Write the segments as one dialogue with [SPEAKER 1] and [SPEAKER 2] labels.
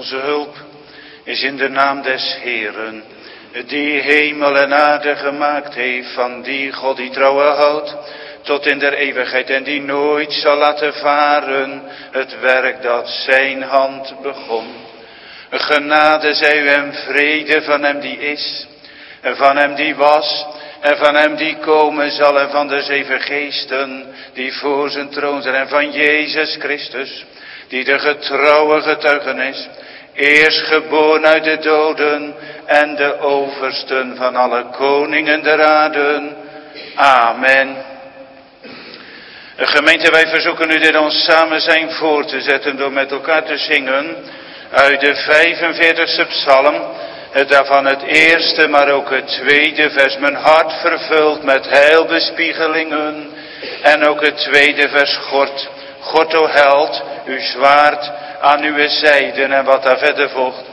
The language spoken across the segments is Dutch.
[SPEAKER 1] Onze hulp is in de naam des Heeren, die hemel en aarde gemaakt heeft, van die God die trouwe houdt tot in der eeuwigheid en die nooit zal laten varen het werk dat zijn hand begon. Genade zij u en vrede van hem die is, en van hem die was, en van hem die komen zal, en van de 7 geesten die voor zijn troon zijn, en van Jezus Christus, die de getrouwe getuigenis, eerstgeboren uit de doden en de oversten van alle koningen der aarde. Amen. Gemeente, wij verzoeken u dit ons samen zijn voor te zetten door met elkaar te zingen uit de 45e psalm, daarvan het eerste, maar ook het tweede vers. Mijn hart vervuld met heilbespiegelingen. En ook het tweede vers, God o held, uw zwaard aan uw zijde, en wat daar verder volgt.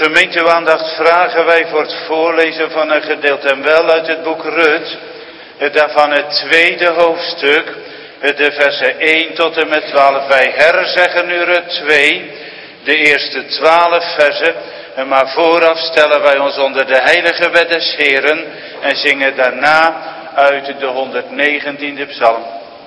[SPEAKER 1] Gemeenteaandacht vragen wij voor het voorlezen van een gedeelte en wel uit het boek Rut, daarvan het 2e hoofdstuk, de versen 1 tot en met 12. Wij herzeggen nu Rut 2, de eerste 12 versen, maar vooraf stellen wij ons onder de heilige wet des Heren en zingen daarna uit de 119e psalm.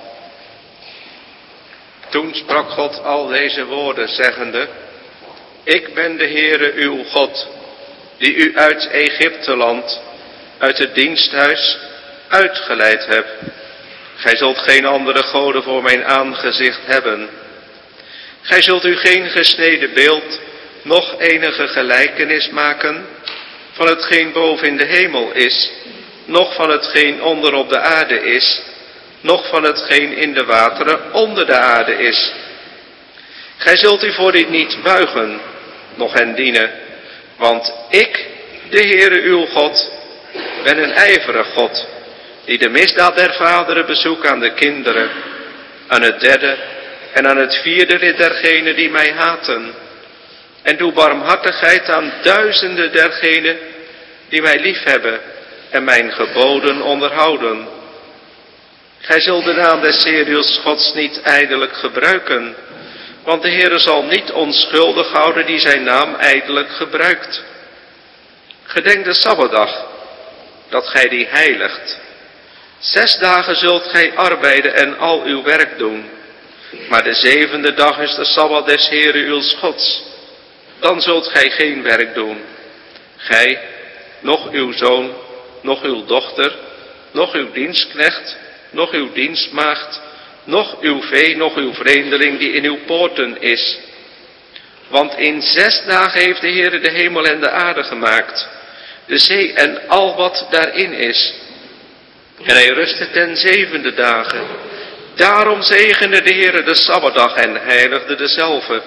[SPEAKER 2] Toen sprak God al deze woorden, zeggende: Ik ben de Heere uw God, die u uit Egypteland, uit het diensthuis, uitgeleid heb. Gij zult geen andere goden voor mijn aangezicht hebben. Gij zult u geen gesneden beeld, noch enige gelijkenis maken van hetgeen boven in de hemel is, noch van hetgeen onder op de aarde is, noch van hetgeen in de wateren onder de aarde is. Gij zult u voor dit niet buigen, noch hen dienen, want ik, de Heere uw God, ben een ijverig God, die de misdaad der vaderen bezoekt aan de kinderen, aan het 3e en aan het 4e lid dergenen die mij haten, en doe barmhartigheid aan duizenden dergenen die mij liefhebben en mijn geboden onderhouden. Gij zult de naam des Heeren Gods niet ijdelijk gebruiken, want de Heere zal niet onschuldig houden die zijn naam ijdelijk gebruikt. Gedenk de Sabbatdag, dat gij die heiligt. 6 dagen zult gij arbeiden en al uw werk doen, maar de 7e dag is de Sabbat des Heeren uw Gods. Dan zult gij geen werk doen, gij, noch uw zoon, noch uw dochter, noch uw dienstknecht, noch uw dienstmaagd, noch uw vee, noch uw vreemdeling die in uw poorten is. Want in 6 dagen heeft de Heere de hemel en de aarde gemaakt, de zee en al wat daarin is. En hij rustte ten 7e dagen. Daarom zegende de Heere de Sabbatdag en heiligde dezelve.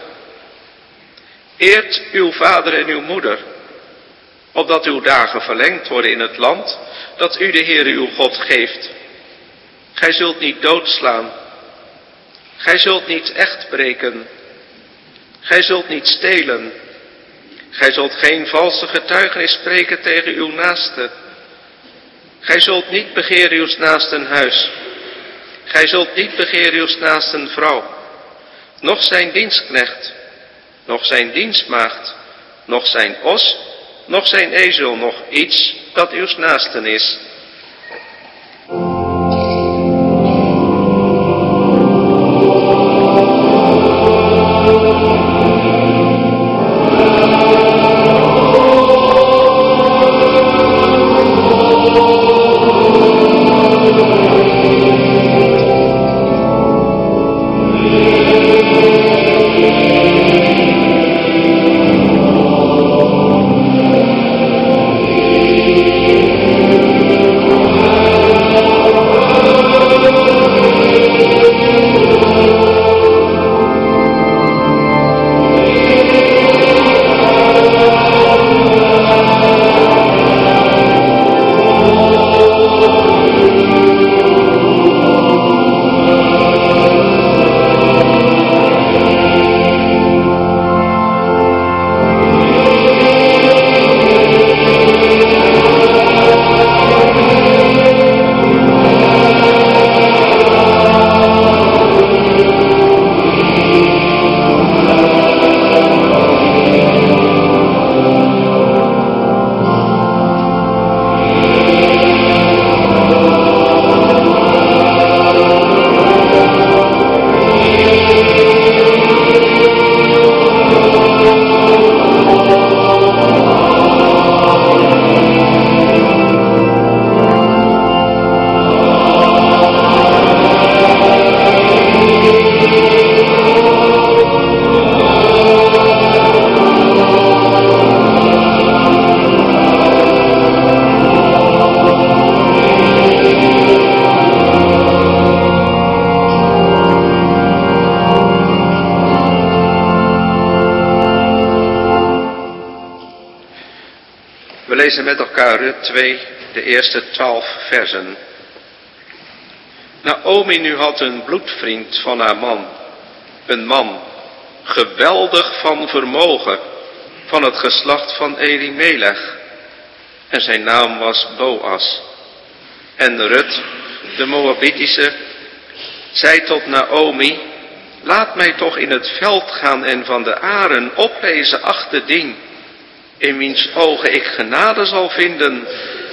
[SPEAKER 2] Eert uw vader en uw moeder, opdat uw dagen verlengd worden in het land dat u de Heere uw God geeft. Gij zult niet doodslaan. Gij zult niet echt breken. Gij zult niet stelen. Gij zult geen valse getuigenis spreken tegen uw naaste. Gij zult niet begeren uw naasten huis. Gij zult niet begeren uw naasten vrouw, noch zijn dienstknecht, noch zijn dienstmaagd, noch zijn os, noch zijn ezel, noch iets dat uw naasten is. We lezen met elkaar Rut 2, de eerste 12 versen. Naomi nu had een bloedvriend van haar man, een man, geweldig van vermogen, van het geslacht van Elimelech. En zijn naam was Boas. En Rut, de Moabitische, zei tot Naomi: laat mij toch in het veld gaan en van de aren oplezen achter dien, in wiens ogen ik genade zal vinden.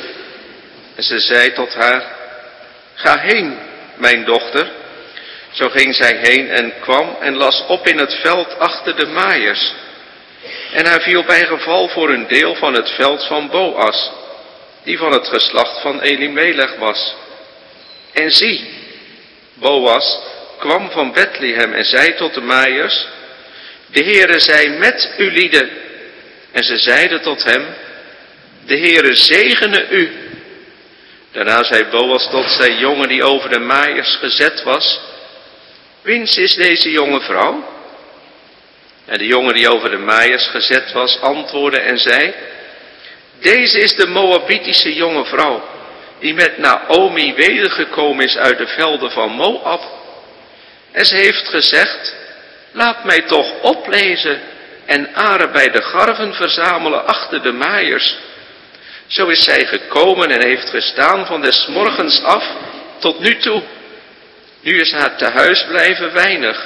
[SPEAKER 2] En ze zei tot haar: ga heen, mijn dochter. Zo ging zij heen en kwam en las op in het veld achter de maaiers. En hij viel bij geval voor een deel van het veld van Boas, die van het geslacht van Elimelech was. En zie, Boas kwam van Bethlehem en zei tot de maaiers: de Heere zij met u lieden. En ze zeiden tot hem: de Heere zegene u. Daarna zei Boas tot zijn jongen die over de maaiers gezet was: wiens is deze jonge vrouw? En de jongen die over de maaiers gezet was antwoordde en zei: deze is de Moabitische jonge vrouw, die met Naomi wedergekomen is uit de velden van Moab. En ze heeft gezegd: laat mij toch oplezen en aren bij de garven verzamelen achter de maaiers. Zo is zij gekomen en heeft gestaan van des morgens af tot nu toe. Nu is haar tehuisblijven weinig.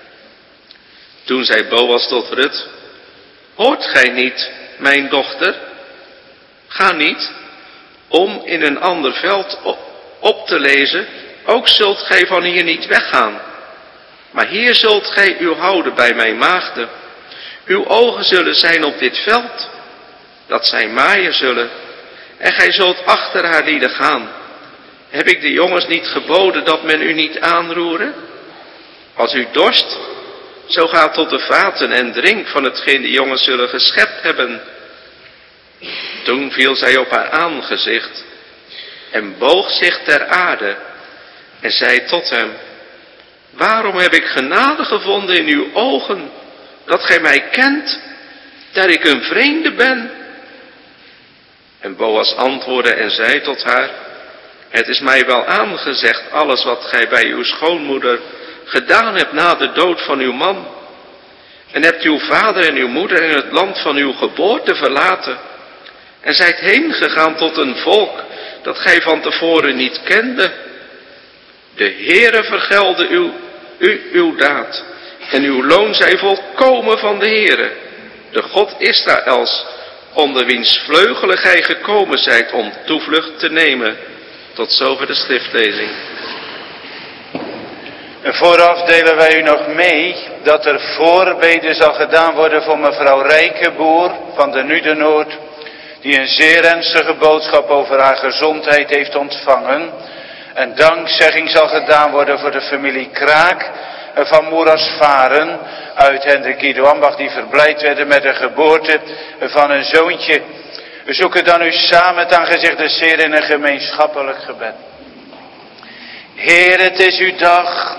[SPEAKER 2] Toen zei Boas tot Rut: hoort gij niet, mijn dochter? Ga niet, om in een ander veld op te lezen, ook zult gij van hier niet weggaan. Maar hier zult gij u houden bij mijn maagden. Uw ogen zullen zijn op dit veld, dat zij maaien zullen, en gij zult achter haar lieden gaan. Heb ik de jongens niet geboden dat men u niet aanroere? Als u dorst, zo ga tot de vaten en drink van hetgeen de jongens zullen geschept hebben. Toen viel zij op haar aangezicht en boog zich ter aarde en zei tot hem: waarom heb ik genade gevonden in uw ogen, dat gij mij kent, daar ik een vreemde ben? En Boas antwoordde en zei tot haar: het is mij wel aangezegd alles wat gij bij uw schoonmoeder gedaan hebt na de dood van uw man. En hebt uw vader en uw moeder in het land van uw geboorte verlaten. En zijt heen gegaan tot een volk dat gij van tevoren niet kende. De Heere vergelde uw daad. En uw loon zij volkomen van de Heere, de God Israëls, onder wiens vleugelen gij gekomen zijt om toevlucht te nemen. Tot zover de schriftlezing.
[SPEAKER 1] Vooraf delen wij u nog mee dat er voorbeden zal gedaan worden voor mevrouw Rijkenboer van de Nudenoord, die een zeer ernstige boodschap over haar gezondheid heeft ontvangen. En dankzegging zal gedaan worden voor de familie Kraak van Moerasvaren uit Hendrik Guido Ambach, die verblijd werden met de geboorte van een zoontje. We zoeken dan u samen het aangezicht des Heer in een gemeenschappelijk gebed. Heer, het is uw dag,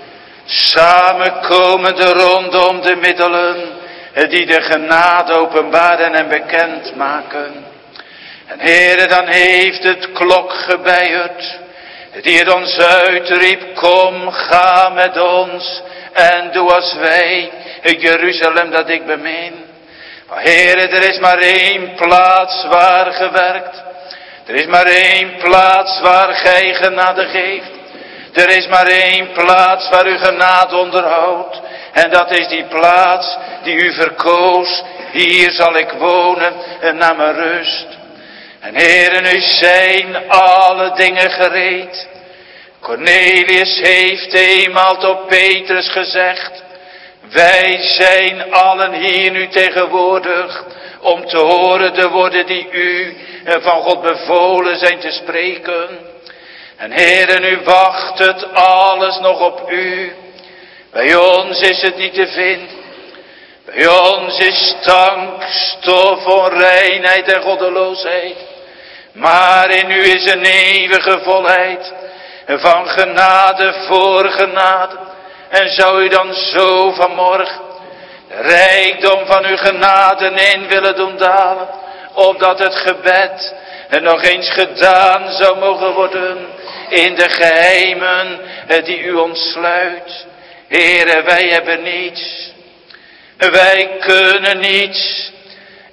[SPEAKER 1] samenkomende rondom de middelen die de genade openbaren en bekend maken. En Heer, dan heeft het klok gebeierd, die het ons uitriep: kom, ga met ons en doe als wij, Jeruzalem dat ik bemin. Maar Heer, er is maar één plaats waar gewerkt. Er is maar één plaats waar gij genade geeft. Er is maar één plaats waar u genade onderhoudt. En dat is die plaats die u verkoos. Hier zal ik wonen en naar mijn rust. En Heer, nu zijn alle dingen gereed. Cornelius heeft eenmaal tot Petrus gezegd: wij zijn allen hier nu tegenwoordig om te horen de woorden die u van God bevolen zijn te spreken. En Heere, nu wacht het alles nog op u. Bij ons is het niet te vinden. Bij ons is stank, stof, onreinheid en goddeloosheid. Maar in u is een eeuwige volheid van genade voor genade. En zou u dan zo vanmorgen de rijkdom van uw genade in willen doen dalen, opdat het gebed nog eens gedaan zou mogen worden in de geheimen die u ontsluit. Heere, wij hebben niets. Wij kunnen niets.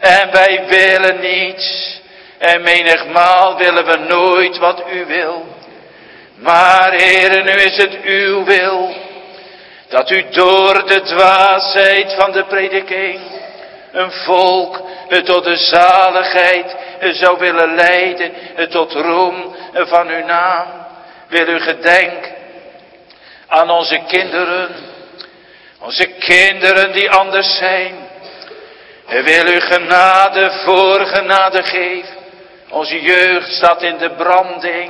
[SPEAKER 1] En wij willen niets. En menigmaal willen we nooit wat u wil. Maar Heere, nu is het uw wil. Dat u door de dwaasheid van de prediking een volk tot de zaligheid zou willen leiden. Tot roem van uw naam. Wil u gedenken aan onze kinderen. Onze kinderen die anders zijn. Wil u genade voor genade geven. Onze jeugd staat in de branding.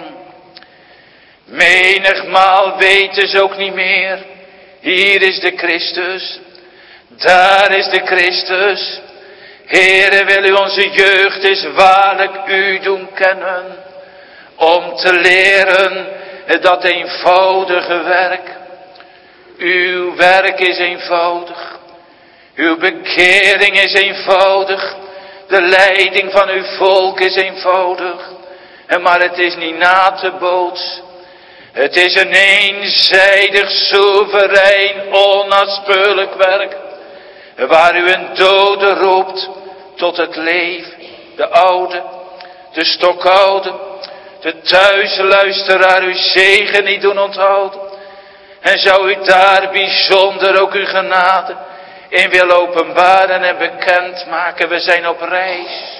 [SPEAKER 1] Menigmaal weten ze ook niet meer. Hier is de Christus. Daar is de Christus. Heere, wil u onze jeugd eens waarlijk u doen kennen. Om te leren dat eenvoudige werk. Uw werk is eenvoudig. Uw bekering is eenvoudig. De leiding van uw volk is eenvoudig. Maar het is niet na te boots. Het is een eenzijdig, soeverein, onnaspeurlijk werk. Waar u een dode roept tot het leven. De oude, de stokoude, de thuisluisteraar uw zegen niet doen onthouden. En zou u daar bijzonder ook uw genade in willen openbaren en bekendmaken. We zijn op reis.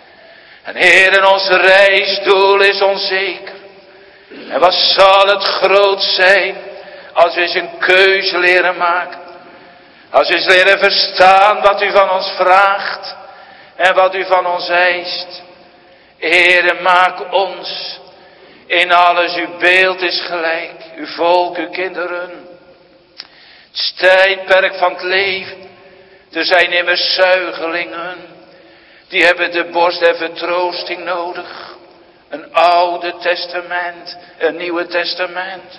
[SPEAKER 1] En Heer, ons reisdoel is onzeker. En wat zal het groot zijn als we eens een keuze leren maken. Als we eens leren verstaan wat u van ons vraagt en wat u van ons eist. Heer, maak ons in alles, uw beeld is gelijk, uw volk, uw kinderen. Het tijdperk van het leven, er zijn immers zuigelingen, die hebben de borst der vertroosting nodig. Een oude testament, een nieuwe testament.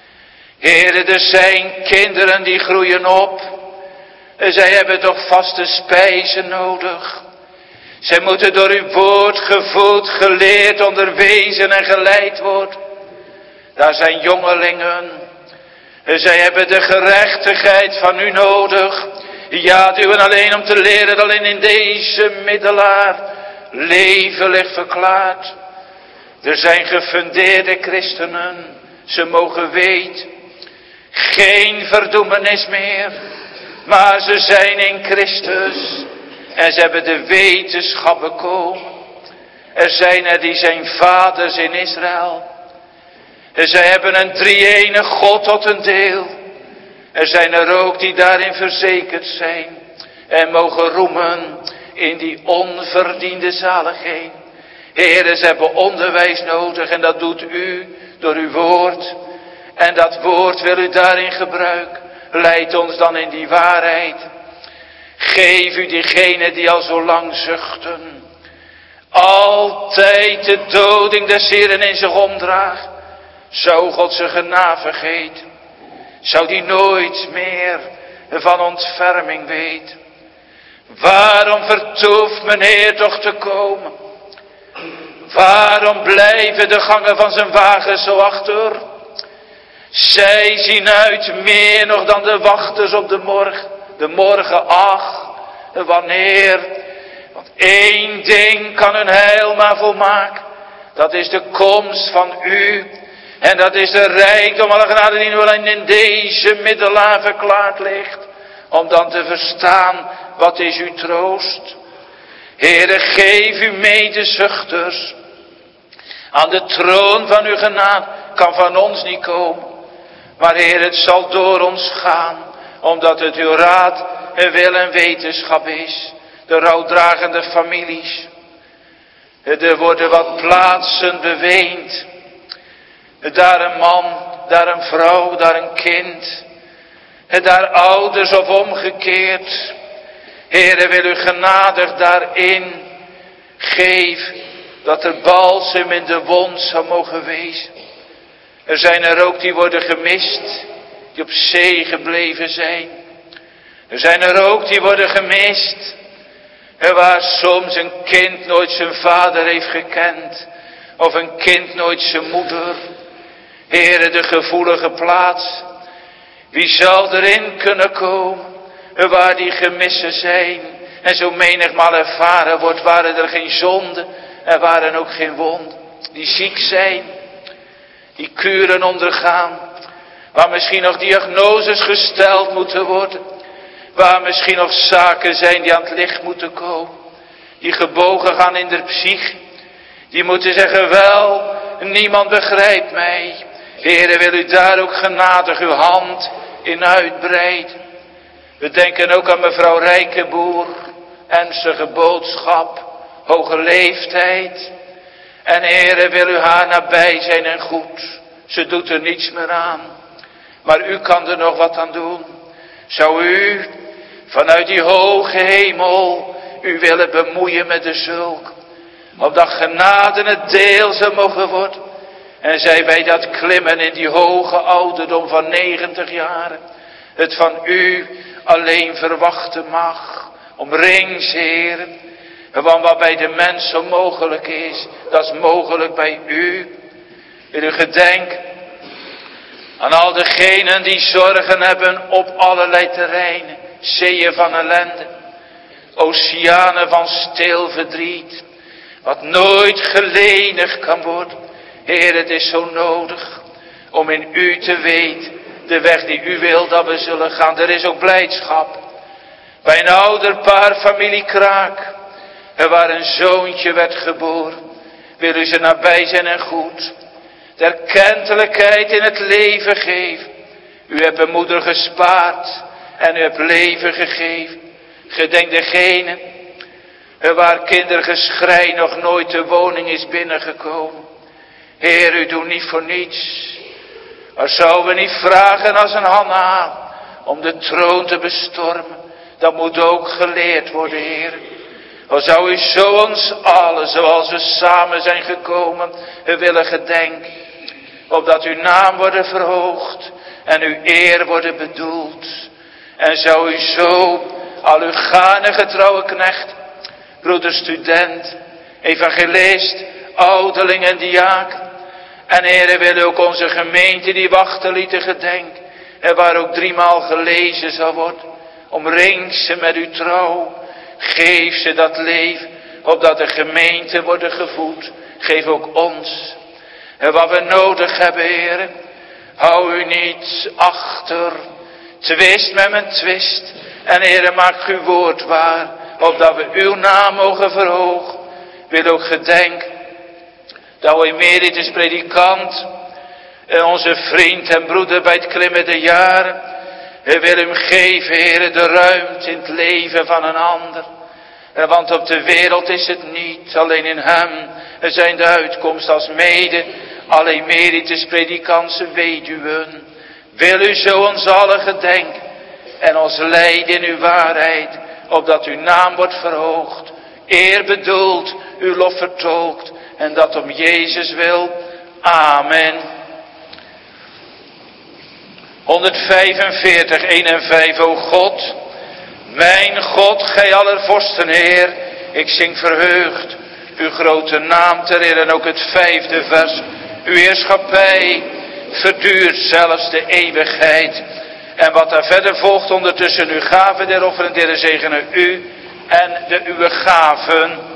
[SPEAKER 1] Heere, er zijn kinderen die groeien op. En zij hebben toch vaste spijzen nodig. Zij moeten door uw woord gevoed, geleerd, onderwezen en geleid worden. Daar zijn jongelingen. En zij hebben de gerechtigheid van u nodig. Ja, het uwen alleen om te leren dat alleen in deze middelaar leven ligt verklaard. Er zijn gefundeerde christenen. Ze mogen weten. Geen verdoemenis meer. Maar ze zijn in Christus. En ze hebben de wetenschap bekomen. Er zijn er die zijn vaders in Israël. En zij hebben een drie-ene God tot een deel. Er zijn er ook die daarin verzekerd zijn. En mogen roemen in die onverdiende zaligheid. Heere, ze hebben onderwijs nodig en dat doet u door uw woord. En dat woord wil u daarin gebruiken. Leid ons dan in die waarheid. Geef u diegenen die al zo lang zuchten. Altijd de doding des Heeren in zich omdraagt. Zou God zijn genade vergeten. Zou die nooit meer van ontferming weten. Waarom vertoeft mijn Heer toch te komen? Waarom blijven de gangen van zijn wagen zo achter? Zij zien uit meer nog dan de wachters op de morgen. De morgen, ach, wanneer? Want één ding kan hun heil maar volmaken. Dat is de komst van u. En dat is de rijkdom alle genade die nu alleen in deze middelaar verklaard ligt. Om dan te verstaan, wat is uw troost? Heere, geef uw medezuchters. Aan de troon van uw genade kan van ons niet komen. Maar Heer, het zal door ons gaan. Omdat het uw raad en wil en wetenschap is. De rouwdragende families. Er worden wat plaatsen beweend. Daar een man, daar een vrouw, daar een kind. En daar ouders of omgekeerd. Heere, wil u genadig daarin. Geef dat er balsem in de wond zou mogen wezen. Er zijn er ook die worden gemist. Die op zee gebleven zijn. Er zijn er ook die worden gemist. En waar soms een kind nooit zijn vader heeft gekend. Of een kind nooit zijn moeder. Heere, de gevoelige plaats. Wie zal erin kunnen komen? Waar die gemissen zijn. en zo menigmaal ervaren wordt, waren er geen zonden en waren ook geen wonden. Die ziek zijn, die kuren ondergaan, waar misschien nog diagnoses gesteld moeten worden, waar misschien nog zaken zijn die aan het licht moeten komen, die gebogen gaan in de psyche, die moeten zeggen, wel, niemand begrijpt mij. Heere, wil u daar ook genadig uw hand in uitbreiden. We denken ook aan mevrouw Rijkenboer, ernstige boodschap, hoge leeftijd. En Heere, wil u haar nabij zijn en goed. Ze doet er niets meer aan. Maar u kan er nog wat aan doen. Zou u vanuit die hoge hemel u willen bemoeien met de zulk. Opdat genade het deel zou mogen worden. En zij wij dat klimmen in die hoge ouderdom van 90 jaren. Het van u alleen verwachten mag. Omring ze, Heer. Want wat bij de mens onmogelijk is, dat is mogelijk bij u. Wil u gedenken aan al degenen die zorgen hebben op allerlei terreinen. Zeeën van ellende. Oceanen van stil verdriet. Wat nooit gelenigd kan worden. Heer, het is zo nodig om in u te weten. De weg die u wil dat we zullen gaan. Er is ook blijdschap. Bij een ouder paar, familie Kraak. Er waar een zoontje werd geboren. Wil u ze nabij zijn en goed. De erkentelijkheid in het leven geven. U hebt een moeder gespaard. En u hebt leven gegeven. Gedenk degene. Waar kindergeschrei nog nooit de woning is binnengekomen. Heer, u doet niet voor niets. Maar zouden we niet vragen als een Hanna om de troon te bestormen. Dat moet ook geleerd worden, Heer. O zou u zo ons allen, zoals we samen zijn gekomen, willen gedenken. Opdat uw naam worden verhoogd en uw eer worden bedoeld. En zou u zo al uw gane getrouwe knecht, broeder student, evangelist, ouderling en diaken. En Heere, wil ook onze gemeente die wachtenlieden gedenken. En waar ook 3 maal gelezen zal worden. Omring ze met uw trouw. Geef ze dat leven. Opdat de gemeente worden gevoed. Geef ook ons. En wat we nodig hebben, Heere. Hou u niet achter. Twist met mijn twist. En Heere, maak uw woord waar. Opdat we uw naam mogen verhogen. Wil ook gedenken. Dat we emeritus predikant, onze vriend en broeder bij het klimmen der jaren, we willen hem geven, Heere, de ruimte in het leven van een ander. Want op de wereld is het niet, alleen in hem zijn de uitkomst als mede, alle emeritus predikantse weduwen. Wil u zo ons allen gedenken en ons leiden in uw waarheid, opdat uw naam wordt verhoogd, eer bedoeld, uw lof vertolkt. En dat om Jezus wil. Amen. 145, 1 en 5. O God, mijn God, gij allervorsten Heer. Ik zing verheugd uw grote naam ter eer. En ook het 5e vers. Uw heerschappij verduurt zelfs de eeuwigheid. En wat daar verder volgt ondertussen uw gaven der offeren, der zegenen u en de uwe gaven.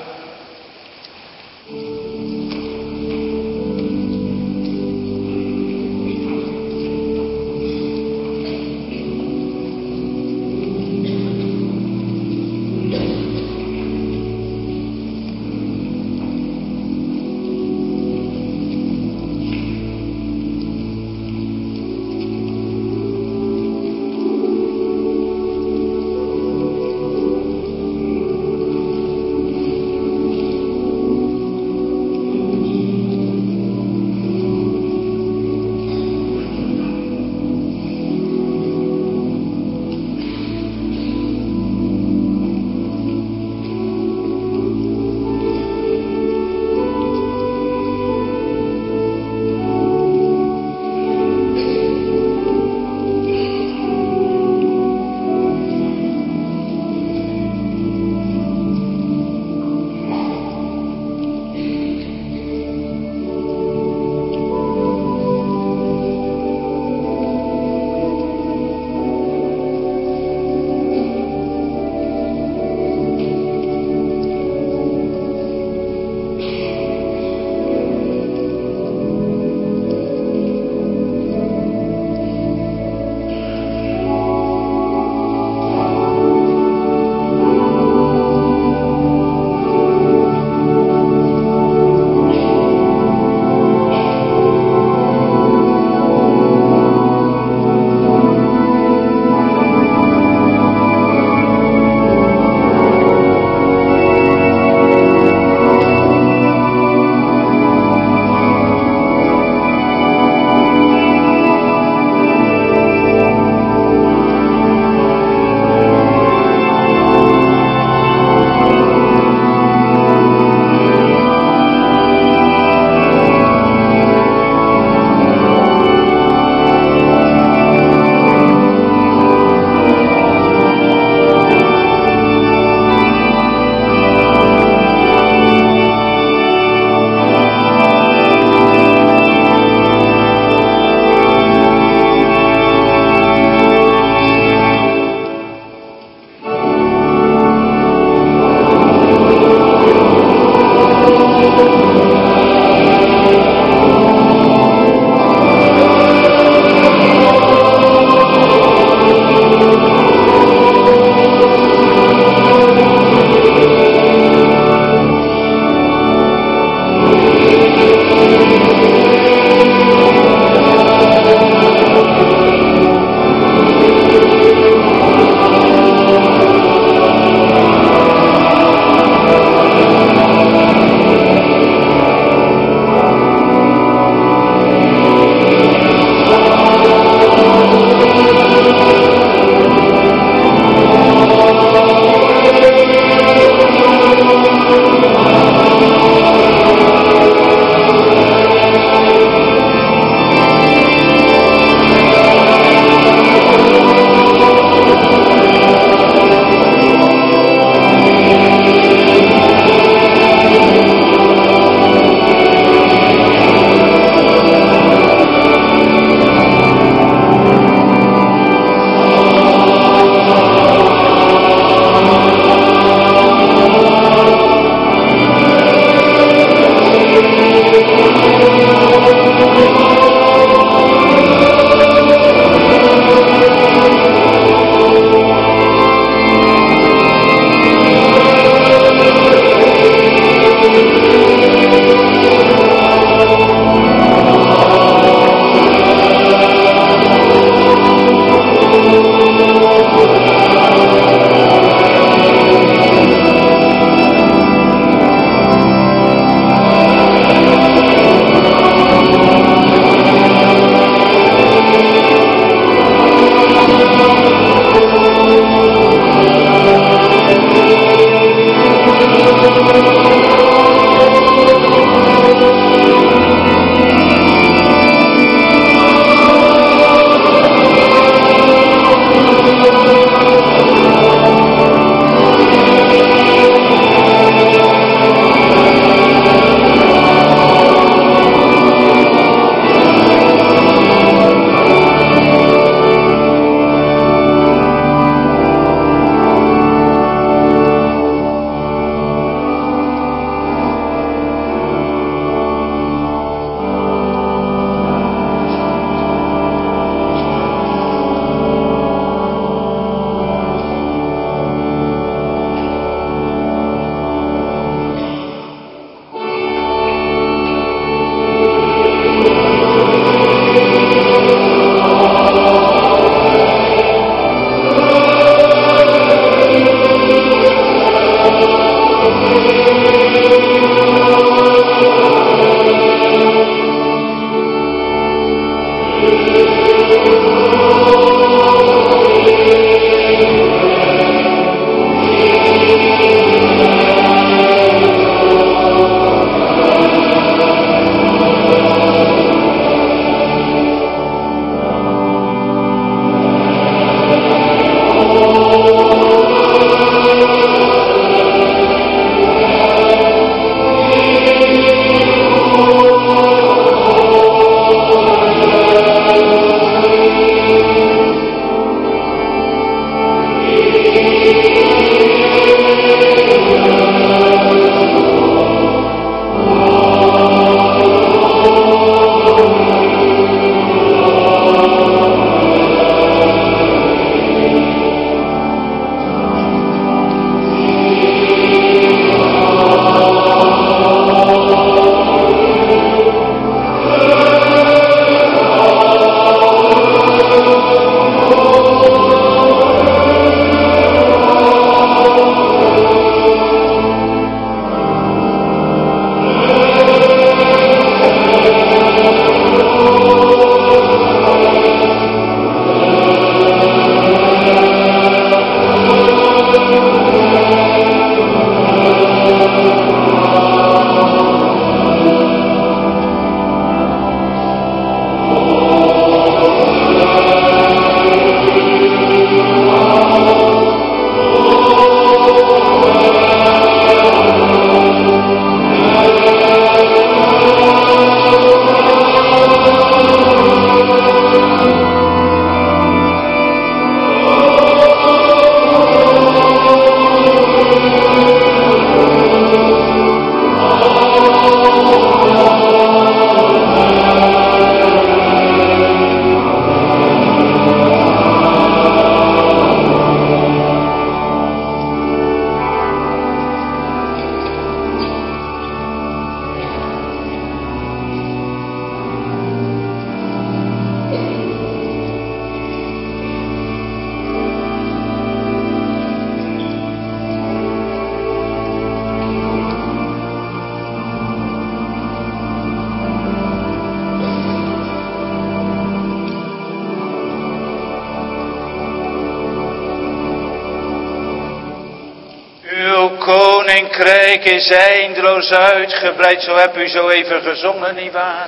[SPEAKER 1] Uw koninkrijk is eindeloos uitgebreid, zo heb u zo even gezongen, nietwaar?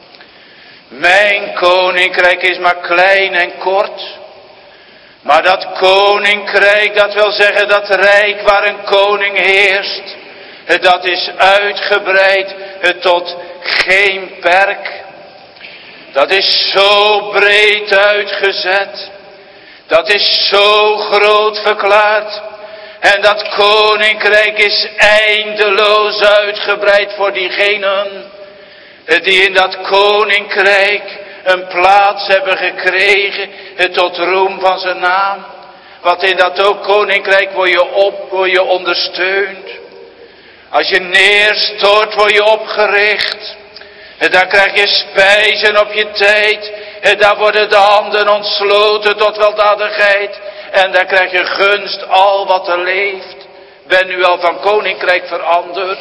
[SPEAKER 1] Mijn koninkrijk is maar klein en kort. Maar dat koninkrijk, dat wil zeggen dat rijk waar een koning heerst, dat is uitgebreid tot geen perk. Dat is zo breed uitgezet. Dat is zo groot verklaard. En dat koninkrijk is eindeloos uitgebreid voor diegenen die in dat koninkrijk een plaats hebben gekregen tot roem van zijn naam. Want in dat ook koninkrijk word je ondersteund. Als je neerstort word je opgericht. Daar krijg je spijzen op je tijd. Daar worden de handen ontsloten tot weldadigheid. En daar krijg je gunst al wat er leeft. Ben u al van koninkrijk veranderd?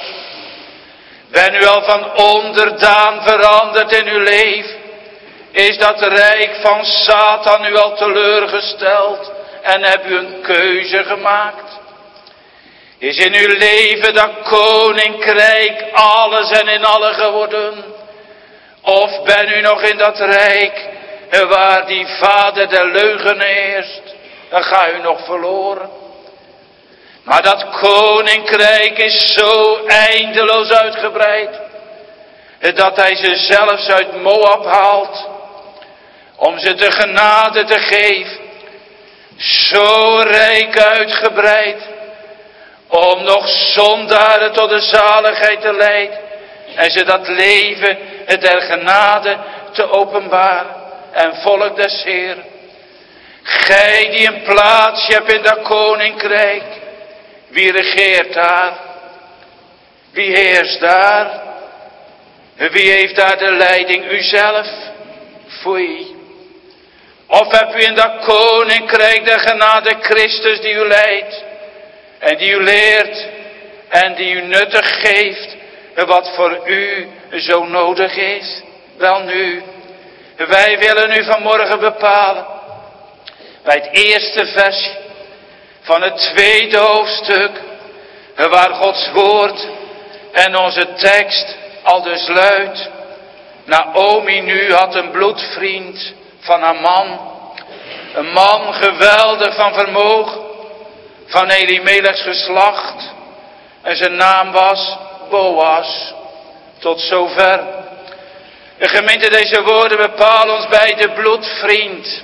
[SPEAKER 1] Ben u al van onderdaan veranderd in uw leven? Is dat rijk van Satan u al teleurgesteld? En heb u een keuze gemaakt? Is in uw leven dat koninkrijk alles en in alle geworden? Of ben u nog in dat rijk waar die vader der leugen heerst? Dan ga u nog verloren. Maar dat koninkrijk is zo eindeloos uitgebreid, dat hij ze zelfs uit Moab haalt, om ze de genade te geven. Zo rijk uitgebreid, om nog zondaren tot de zaligheid te leiden. En ze dat leven der genade te openbaren. En volk des Heeren, gij die een plaatsje hebt in dat koninkrijk, wie regeert daar? Wie heerst daar? Wie heeft daar de leiding? Uzelf? Foei. Of heb u in dat koninkrijk de genade Christus die u leidt en die u leert en die u nuttig geeft wat voor u zo nodig is? Wel nu, wij willen u vanmorgen bepalen bij het eerste versje van het tweede hoofdstuk, waar Gods woord en onze tekst al dus luidt. Naomi nu had een bloedvriend van haar man. Een man geweldig van vermogen, van Elimelechs geslacht. En zijn naam was Boas. Tot zover. De gemeente, deze woorden bepalen ons bij de bloedvriend.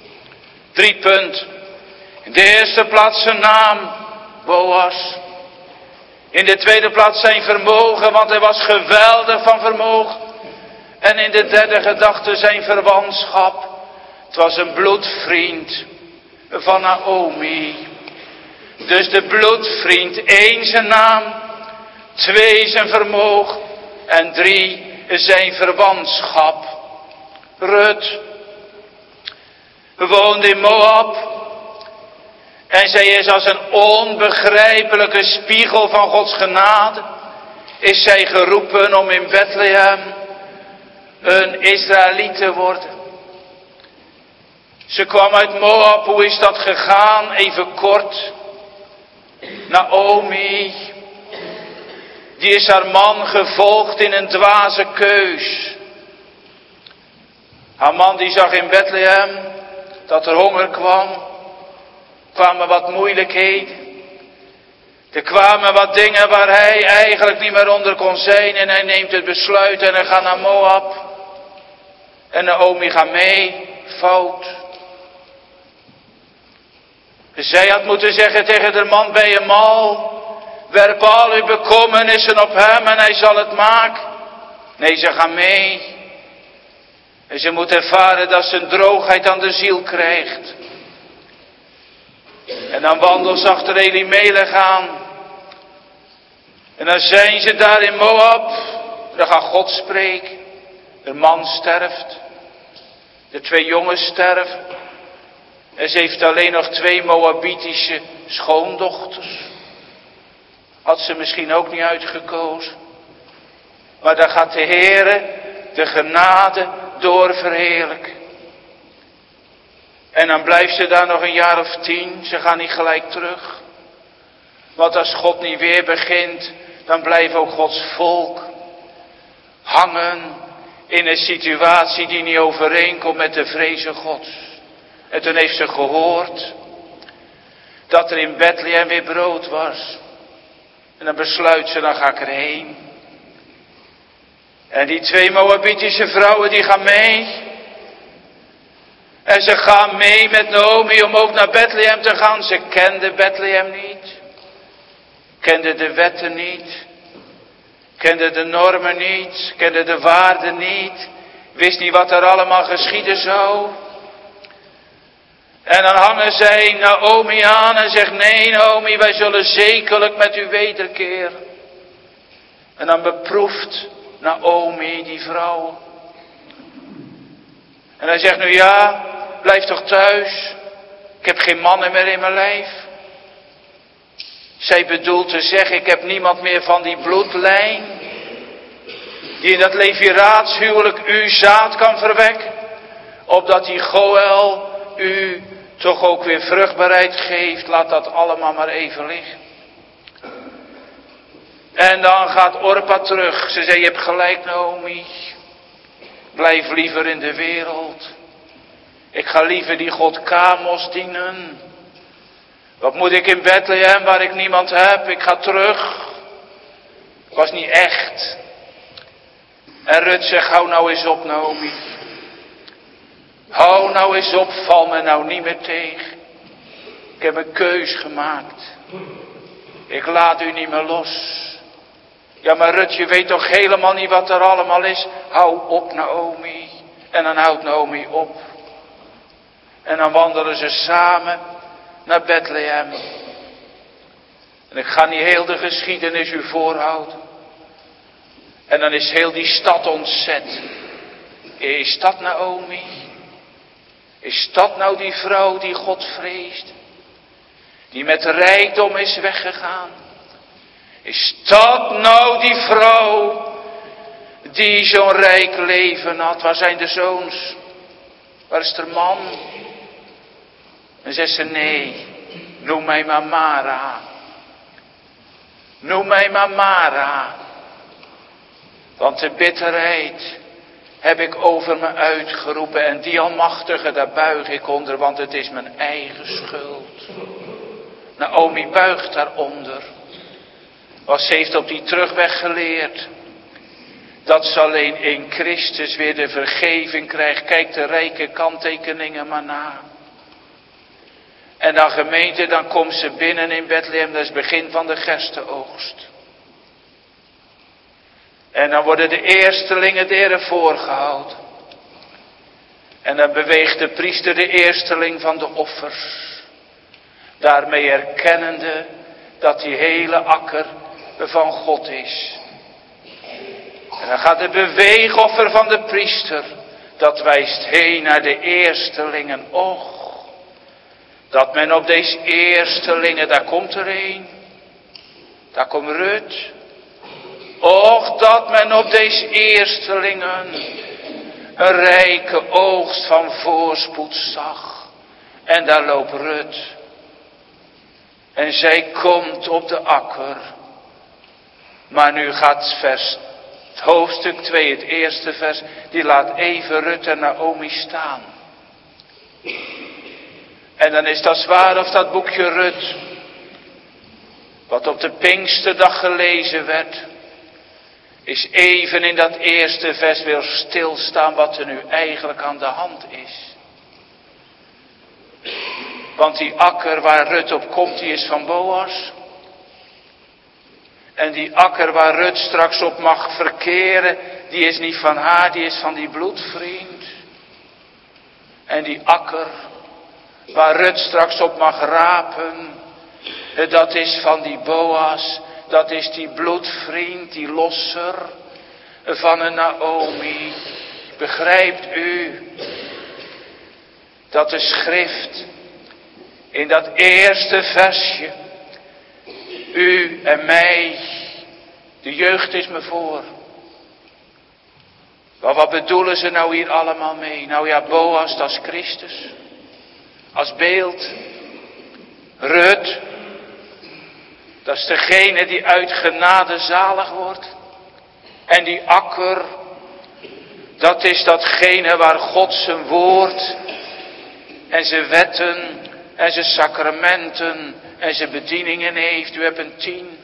[SPEAKER 1] 3 punten. In de eerste plaats zijn naam, Boas. In de tweede plaats zijn vermogen, want hij was geweldig van vermogen. En in de derde gedachte zijn verwantschap. Het was een bloedvriend van Naomi. Dus de bloedvriend, 1 zijn naam, 2 zijn vermogen en 3 zijn verwantschap. Rut woonde in Moab. En zij is als een onbegrijpelijke spiegel van Gods genade, is zij geroepen om in Bethlehem een Israëliet te worden. Ze kwam uit Moab, hoe is dat gegaan? Even kort. Naomi, die is haar man gevolgd in een dwaze keus. Haar man die zag in Bethlehem dat er honger kwam. Kwamen wat moeilijkheden. Er kwamen wat dingen waar hij eigenlijk niet meer onder kon zijn. En hij neemt het besluit en hij gaat naar Moab. En Naomi gaat mee. Fout. Zij had moeten zeggen tegen de man, ben je mal? Werp al uw bekommernissen op hem en hij zal het maken. Nee, ze gaan mee. En ze moet ervaren dat ze een droogheid aan de ziel krijgt. En dan wandelt ze achter Elimelech aan. En dan zijn ze daar in Moab. Dan gaat God spreken. De man sterft. De 2 jongens sterven. En ze heeft alleen nog 2 Moabitische schoondochters. Had ze misschien ook niet uitgekozen. Maar dan gaat de Heere de genade doorverheerlijken. En dan blijft ze daar nog een jaar of 10. Ze gaan niet gelijk terug. Want als God niet weer begint, dan blijft ook Gods volk hangen in een situatie die niet overeenkomt met de vrezen Gods. En toen heeft ze gehoord dat er in Bethlehem weer brood was. En dan besluit ze, dan ga ik erheen. En die 2 Moabitische vrouwen die gaan mee. En ze gaan mee met Naomi om ook naar Bethlehem te gaan. Ze kenden Bethlehem niet. Kenden de wetten niet. Kenden de normen niet. Kenden de waarden niet. Wist niet wat er allemaal geschieden zou. En dan hangen zij Naomi aan en zegt, nee Naomi, wij zullen zekerlijk met u wederkeren. En dan beproeft Naomi die vrouw. En hij zegt, nu ja, blijf toch thuis. Ik heb geen mannen meer in mijn lijf. Zij bedoelt te zeggen, ik heb niemand meer van die bloedlijn. Die in dat leviraatshuwelijk uw zaad kan verwekken. Opdat die Goël u toch ook weer vruchtbaarheid geeft. Laat dat allemaal maar even liggen. En dan gaat Orpa terug. Ze zei, je hebt gelijk Naomi. Blijf liever in de wereld. Ik ga liever die god Kamos dienen. Wat moet ik in Bethlehem waar ik niemand heb? Ik ga terug. Ik was niet echt. En Rut zegt, hou nou eens op Naomi. Hou nou eens op, val me nou niet meer tegen. Ik heb een keus gemaakt. Ik laat u niet meer los. Ja, maar Rut, je weet toch helemaal niet wat er allemaal is? Hou op, Naomi. En dan houdt Naomi op. En dan wandelen ze samen naar Bethlehem. En ik ga niet heel de geschiedenis u voorhouden. En dan is heel die stad ontzet. Is dat Naomi? Is dat nou die vrouw die God vreest? Die met rijkdom is weggegaan? Is dat nou die vrouw die zo'n rijk leven had? Waar zijn de zoons? Waar is de man? En zegt ze, nee, noem mij maar Mara. Noem mij maar Mara. Want de bitterheid heb ik over me uitgeroepen. En die Almachtige, daar buig ik onder, want het is mijn eigen schuld. Naomi buigt daaronder. Want ze heeft op die terugweg geleerd dat ze alleen in Christus weer de vergeving krijgt. Kijk de rijke kanttekeningen maar na. En dan gemeente, dan komt ze binnen in Bethlehem. Dat is het begin van de gerstenoogst. En dan worden de eerstelingen deren voorgehouden. En dan beweegt de priester de eersteling van de offers. Daarmee erkennende dat die hele akker van God is. En dan gaat het beweegoffer van de priester. Dat wijst heen naar de eerstelingen. Och, dat men op deze eerstelingen, daar komt er een. Daar komt Rut. Och, dat men op deze eerstelingen een rijke oogst van voorspoed zag. En daar loopt Rut. En zij komt op de akker. Maar nu gaat het hoofdstuk 2, het eerste vers, die laat even Rut en Naomi staan. En dan is dat zwaar of dat boekje Rut, wat op de Pinksterdag gelezen werd, is even in dat eerste vers weer stilstaan wat er nu eigenlijk aan de hand is. Want die akker waar Rut op komt, die is van Boas. En die akker waar Rut straks op mag verkeren, die is niet van haar, die is van die bloedvriend. En die akker waar Rut straks op mag rapen, dat is van die Boas, dat is die bloedvriend, die losser van een Naomi. Begrijpt u dat de schrift in dat eerste versje, u en mij, de jeugd is me voor. Maar wat bedoelen ze nou hier allemaal mee? Nou ja, Boas, dat is Christus. Als beeld. Rut, Dat is degene die uit genade zalig wordt. En die akker, dat is datgene waar God zijn woord en zijn wetten en zijn sacramenten en zijn bedieningen heeft. U hebt een 10.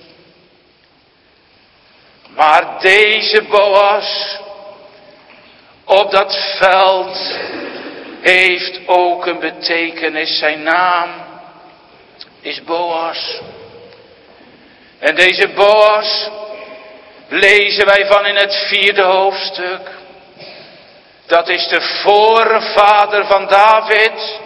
[SPEAKER 1] Maar deze Boas op dat veld heeft ook een betekenis. Zijn naam is Boas. En deze Boas lezen wij van in het 4e hoofdstuk. Dat is de voorvader van David.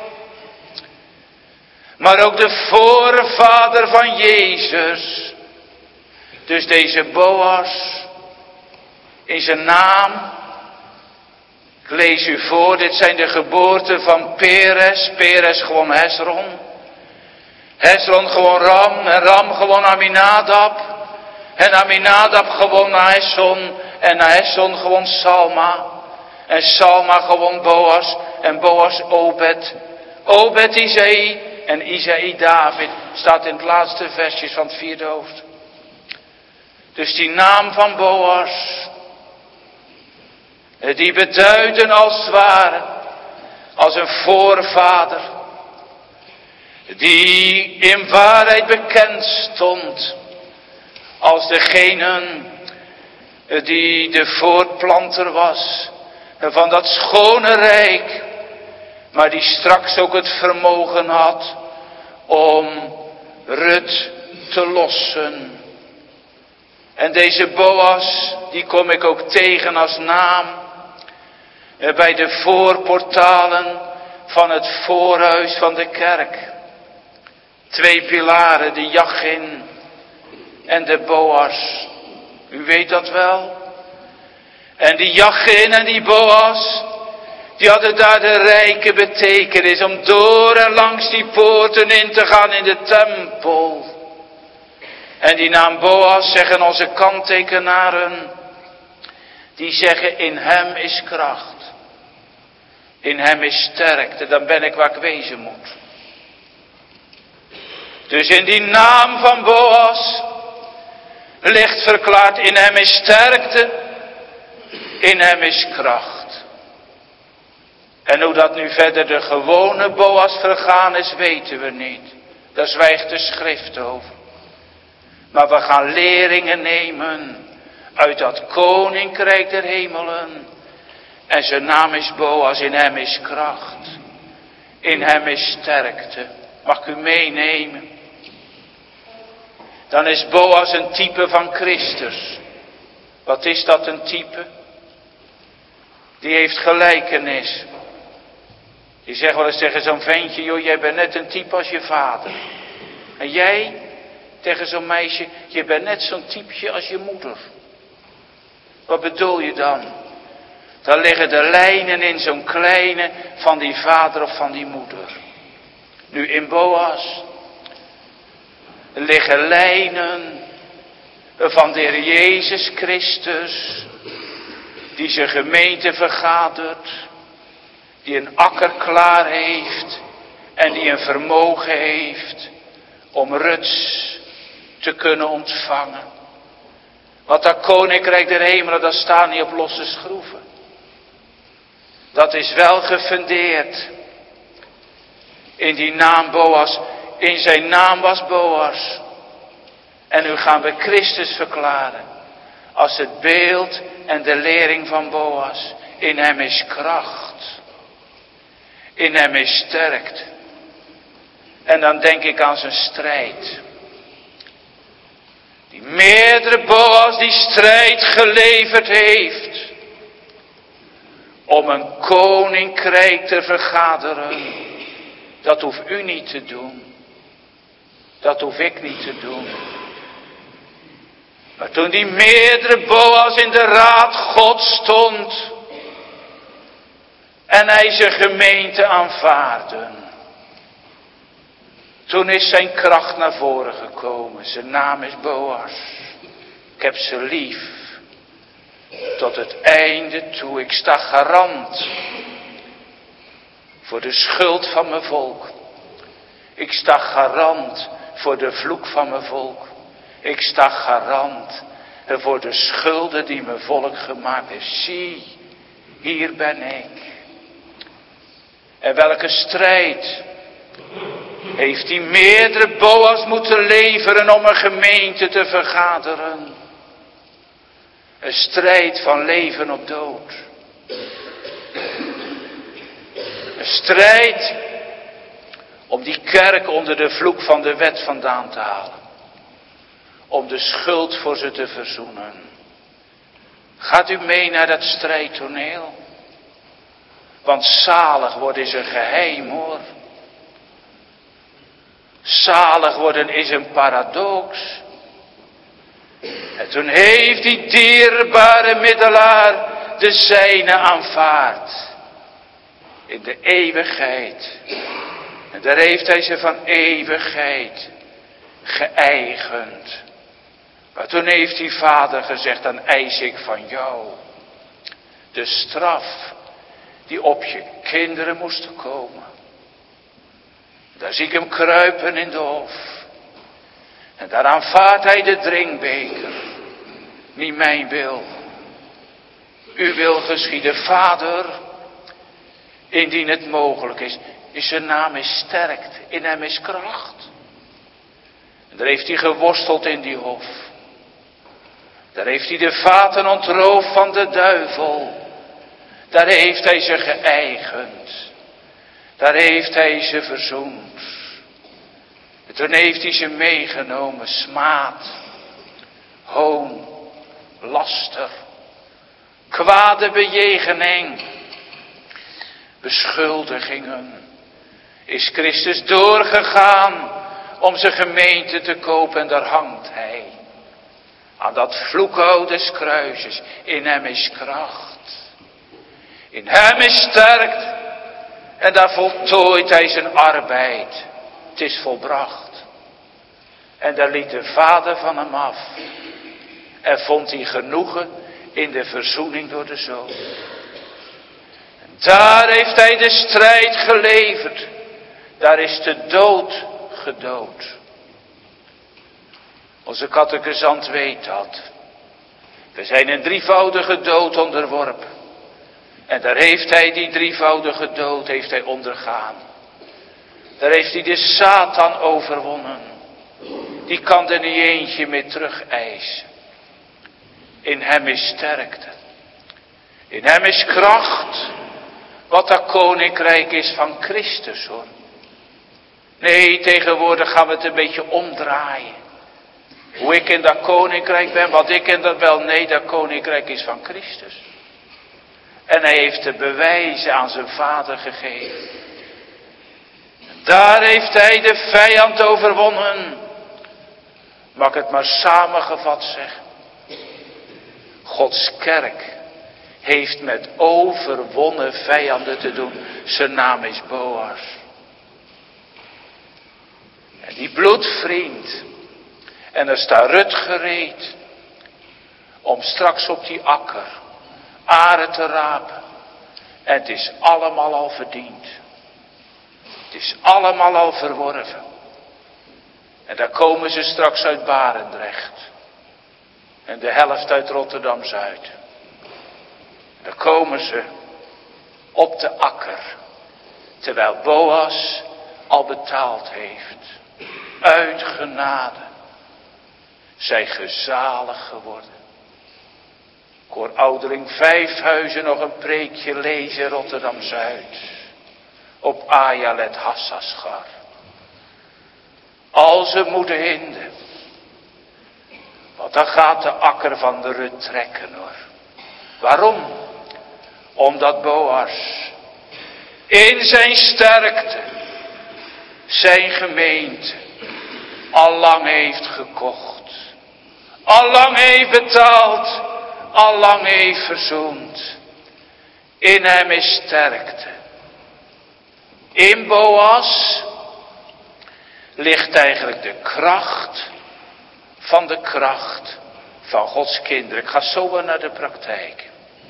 [SPEAKER 1] Maar ook de voorvader van Jezus. Dus deze Boas in zijn naam. Ik lees u voor, dit zijn de geboorten van Peres. Peres gewoon Hesron. Hesron gewoon Ram. En Ram gewoon Aminadab. En Aminadab gewoon Nahesson. En Nahesson gewoon Salma. En Salma gewoon Boas. En Boas Obed. Obed Isaïe. En Isaïe David. Staat in het laatste versjes van het 4e hoofdstuk. Dus die naam van Boas. Die beduiden als het ware. Als een voorvader. Die in waarheid bekend stond. Als degene die de voortplanter was. Van dat schone rijk. Maar die straks ook het vermogen had. Om Rut te lossen. En deze Boas, die kom ik ook tegen als naam. Bij de voorportalen van het voorhuis van de kerk. 2 pilaren, de Jachin en de Boas. U weet dat wel. En die Jachin en die Boas, die hadden daar de rijke betekenis om door en langs die poorten in te gaan in de tempel. En die naam Boas, zeggen onze kanttekenaren, die zeggen in hem is kracht. In hem is sterkte, dan ben ik waar ik wezen moet. Dus in die naam van Boas ligt verklaard, in hem is sterkte, in hem is kracht. En hoe dat nu verder de gewone Boas vergaan is, weten we niet. Daar zwijgt de schrift over. Maar we gaan leringen nemen uit dat koninkrijk der hemelen. En zijn naam is Boas, in hem is kracht. In hem is sterkte. Mag ik u meenemen? Dan is Boas een type van Christus. Wat is dat een type? Die heeft gelijkenis. Die zegt wel eens tegen zo'n ventje, joh, jij bent net een type als je vader. En jij, tegen zo'n meisje, je bent net zo'n typeje als je moeder. Wat bedoel je dan? Dan liggen de lijnen in zo'n kleine van die vader of van die moeder. Nu in Boas liggen lijnen van de Heer Jezus Christus, die zijn gemeente vergadert, die een akker klaar heeft en die een vermogen heeft om Ruts te kunnen ontvangen. Want dat koninkrijk der hemelen, dat staat niet op losse schroeven. Dat is wel gefundeerd in die naam Boas. In zijn naam was Boas. En nu gaan we Christus verklaren als het beeld en de lering van Boas. In hem is kracht. In hem is sterkte. En dan denk ik aan zijn strijd. Die meerdere Boas die strijd geleverd heeft. Om een koninkrijk te vergaderen. Dat hoeft u niet te doen. Dat hoef ik niet te doen. Maar toen die meerdere Boas in de raad God stond. En hij zijn gemeente aanvaarde. Toen is zijn kracht naar voren gekomen. Zijn naam is Boas. Ik heb ze lief. Tot het einde toe. Ik sta garant. Voor de schuld van mijn volk. Ik sta garant voor de vloek van mijn volk. Ik sta garant voor de schulden die mijn volk gemaakt heeft. Zie, hier ben ik. En welke strijd heeft die meerdere Boas moeten leveren om een gemeente te vergaderen? Een strijd van leven op dood. Een strijd om die kerk onder de vloek van de wet vandaan te halen. Om de schuld voor ze te verzoenen. Gaat u mee naar dat strijdtoneel? Want zalig worden is een geheim hoor. Zalig worden is een paradox. En toen heeft die dierbare middelaar de zijne aanvaard. In de eeuwigheid. En daar heeft hij ze van eeuwigheid geëigend. Maar toen heeft die vader gezegd, dan eis ik van jou de straf die op je kinderen moest komen. Daar zie ik hem kruipen in de hof. En daar aanvaardt hij de drinkbeker. Niet mijn wil. Uw wil geschieden, Vader. Indien het mogelijk is. Zijn naam is sterkt. In hem is kracht. En daar heeft hij geworsteld in die hof. Daar heeft hij de vaten ontroofd van de duivel. Daar heeft hij ze geëigend. Daar heeft hij ze verzoend. En toen heeft hij ze meegenomen. Smaad, hoon, laster, kwade bejegening, beschuldigingen. Is Christus doorgegaan om zijn gemeente te kopen en daar hangt hij. Aan dat vloekhout des kruises. In hem is kracht. In hem is sterkt. En daar voltooit hij zijn arbeid. Het is volbracht. En daar liet de vader van hem af. En vond hij genoegen in de verzoening door de zoon. En daar heeft hij de strijd geleverd. Daar is de dood gedood. Onze catechizant weet dat. We zijn een drievoudige dood onderworpen. En daar heeft hij die drievoudige dood heeft hij ondergaan. Daar heeft hij de Satan overwonnen. Die kan er niet eentje meer terug eisen. In hem is sterkte. In hem is kracht. Wat dat koninkrijk is van Christus hoor. Nee, tegenwoordig gaan we het een beetje omdraaien. Hoe ik in dat koninkrijk ben, wat ik in dat wel. Nee, dat koninkrijk is van Christus. En hij heeft de bewijzen aan zijn vader gegeven. Daar heeft hij de vijand overwonnen. Mag ik het maar samengevat zeggen. Gods kerk heeft met overwonnen vijanden te doen. Zijn naam is Boas. En die bloedvriend. En er staat Rut gereed. Om straks op die akker aren te rapen. En het is allemaal al verdiend. Het is allemaal al verworven. En daar komen ze straks uit Barendrecht. En de helft uit Rotterdam-Zuid. Daar komen ze op de akker. Terwijl Boas al betaald heeft. Uit genade. Zij gezalig geworden. Ik hoor ouderling Vijfhuizen nog een preekje lezen Rotterdam-Zuid. Op Ayalet Hassaschar. Al zijn moede hinde. Want dan gaat de akker van de Rut trekken hoor. Waarom? Omdat Boas in zijn sterkte zijn gemeente al lang heeft gekocht. Al lang heeft betaald. Al lang heeft verzoend. In hem is sterkte. In Boas ligt eigenlijk de kracht van de kracht van Gods kinderen. Ik ga zo weer naar de praktijk.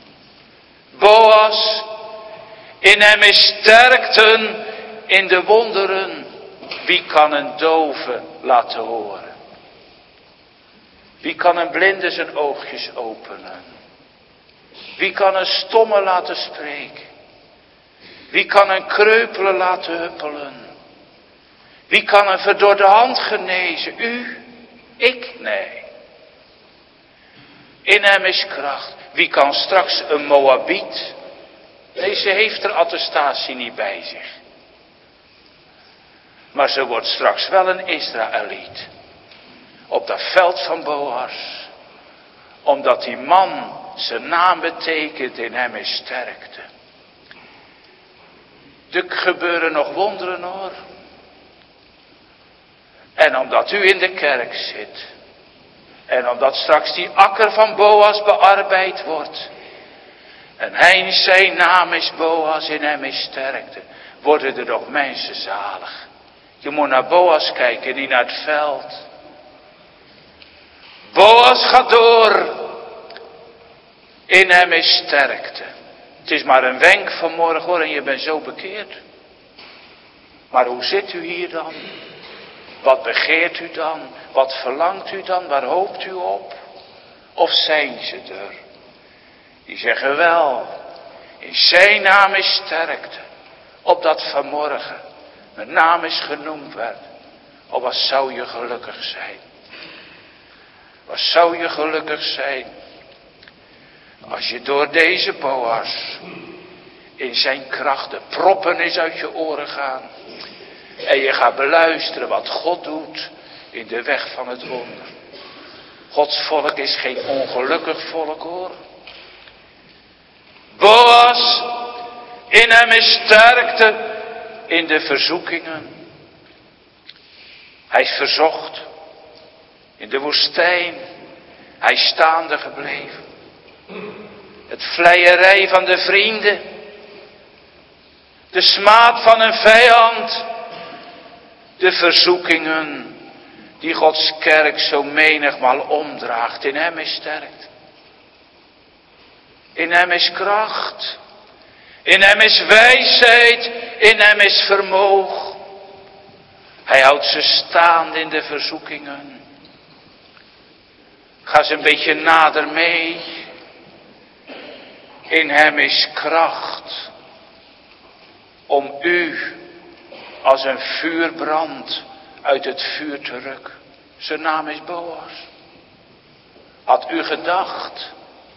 [SPEAKER 1] Boas, in hem is sterkten in de wonderen. Wie kan een dove laten horen? Wie kan een blinde zijn oogjes openen? Wie kan een stomme laten spreken? Wie kan een kreupele laten huppelen? Wie kan een verdorde hand genezen? U? Ik? Nee. In hem is kracht. Wie kan straks een Moabiet? Deze heeft er attestatie niet bij zich. Maar ze wordt straks wel een Israëliet. Op dat veld van Boas. Omdat die man zijn naam betekent, in hem is sterkte. Er gebeuren nog wonderen hoor. En omdat u in de kerk zit. En omdat straks die akker van Boas bearbeid wordt. En hij, zijn naam is Boas, in hem is sterkte. Worden er nog mensen zalig. Je moet naar Boas kijken, niet naar het veld. Boas gaat door. In hem is sterkte. Het is maar een wenk vanmorgen hoor en je bent zo bekeerd. Maar hoe zit u hier dan? Wat begeert u dan? Wat verlangt u dan? Waar hoopt u op? Of zijn ze er? Die zeggen wel, in zijn naam is sterkte. Opdat vanmorgen mijn naam is genoemd werd. Oh, wat zou je gelukkig zijn. Wat zou je gelukkig zijn. Als je door deze Boas in zijn kracht de proppen is uit je oren gaan. En je gaat beluisteren wat God doet in de weg van het wonder. Gods volk is geen ongelukkig volk hoor. Boas, in hem is sterkte in de verzoekingen. Hij is verzocht in de woestijn. Hij is staande gebleven. Het vleierij van de vrienden. De smaad van een vijand. De verzoekingen die Gods kerk zo menigmaal omdraagt. In hem is sterkte. In hem is kracht. In hem is wijsheid. In hem is vermogen. Hij houdt ze staande in de verzoekingen. Ga ze een beetje nader mee. In hem is kracht. Om u als een vuurbrand uit het vuur te rukken. Zijn naam is Boas. Had u gedacht.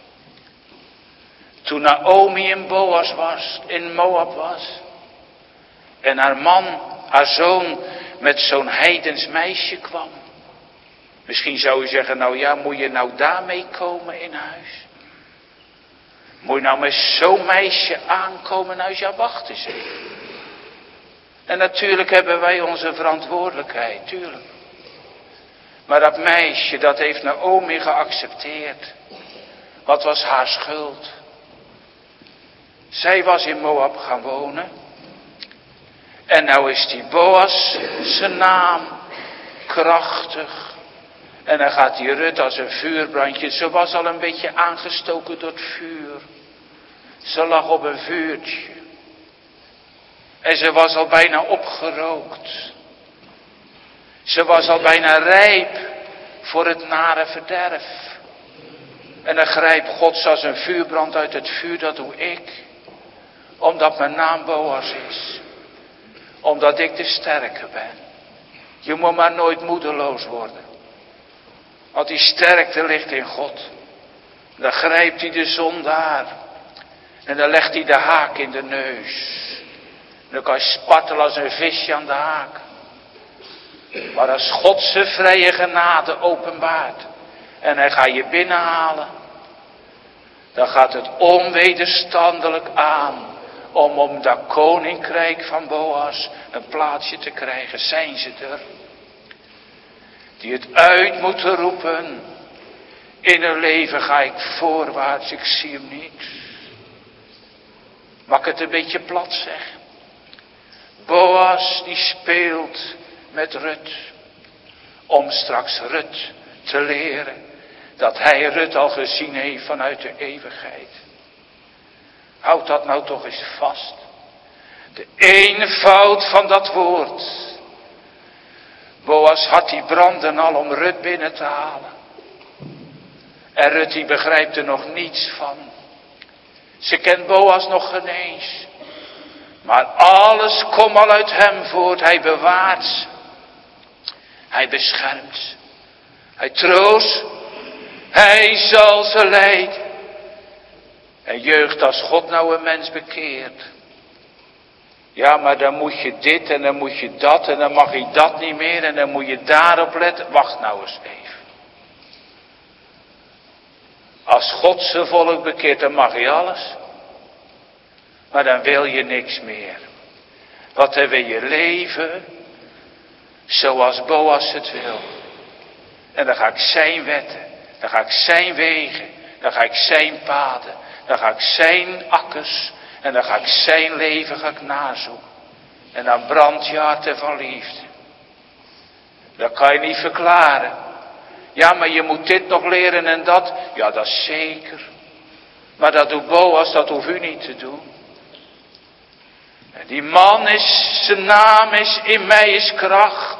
[SPEAKER 1] Toen Naomi in Boas was, in Moab was. En haar man, haar zoon, met zo'n heidens meisje kwam. Misschien zou u zeggen, nou ja, moet je nou daarmee komen in huis? Moet je nou met zo'n meisje aankomen in huis? Ja, wacht eens even. En natuurlijk hebben wij onze verantwoordelijkheid, tuurlijk. Maar dat meisje, dat heeft Naomi geaccepteerd. Wat was haar schuld? Zij was in Moab gaan wonen. En nou is die Boas, zijn naam, krachtig. En dan gaat die Rut als een vuurbrandje. Ze was al een beetje aangestoken door het vuur. Ze lag op een vuurtje. En ze was al bijna opgerookt. Ze was al bijna rijp voor het nare verderf. En dan grijpt God als een vuurbrand uit het vuur, dat doe ik. Omdat mijn naam Boas is. Omdat ik de sterke ben. Je moet maar nooit moedeloos worden. Want die sterkte ligt in God. Dan grijpt hij de zondaar. En dan legt hij de haak in de neus. Dan kan je spartelen als een visje aan de haak. Maar als God zijn vrije genade openbaart. En hij gaat je binnenhalen. Dan gaat het onwederstandelijk aan. Om dat koninkrijk van Boas een plaatsje te krijgen. Zijn ze er? Die het uit moeten roepen. In hun leven ga ik voorwaarts, ik zie hem niet. Mag ik het een beetje plat zeggen? Boas die speelt met Rut. Om straks Rut te leren. Dat hij Rut al gezien heeft vanuit de eeuwigheid. Houd dat nou toch eens vast. De eenvoud van dat woord. Boas had die branden al om Rut binnen te halen. En Rut die begrijpt er nog niets van. Ze kent Boas nog geen eens. Maar alles komt al uit hem voort. Hij bewaart ze. Hij beschermt ze. Hij troost. Hij zal ze leiden. En jeugd, als God nou een mens bekeert. Ja, maar dan moet je dit en dan moet je dat en dan mag je dat niet meer en dan moet je daarop letten. Wacht nou eens even. Als God zijn volk bekeert, dan mag je alles. Maar dan wil je niks meer. Wat dan wil je leven zoals Boas het wil. En dan ga ik zijn wetten, dan ga ik zijn wegen, dan ga ik zijn paden, dan ga ik zijn akkers en dan ga ik zijn leven nazoeken. En dan brandt je hart van liefde. Dat kan je niet verklaren. Ja, maar je moet dit nog leren en dat. Ja, dat is zeker. Maar dat doet Boas, dat hoeft u niet te doen. En die man is, zijn naam is, in mij is kracht.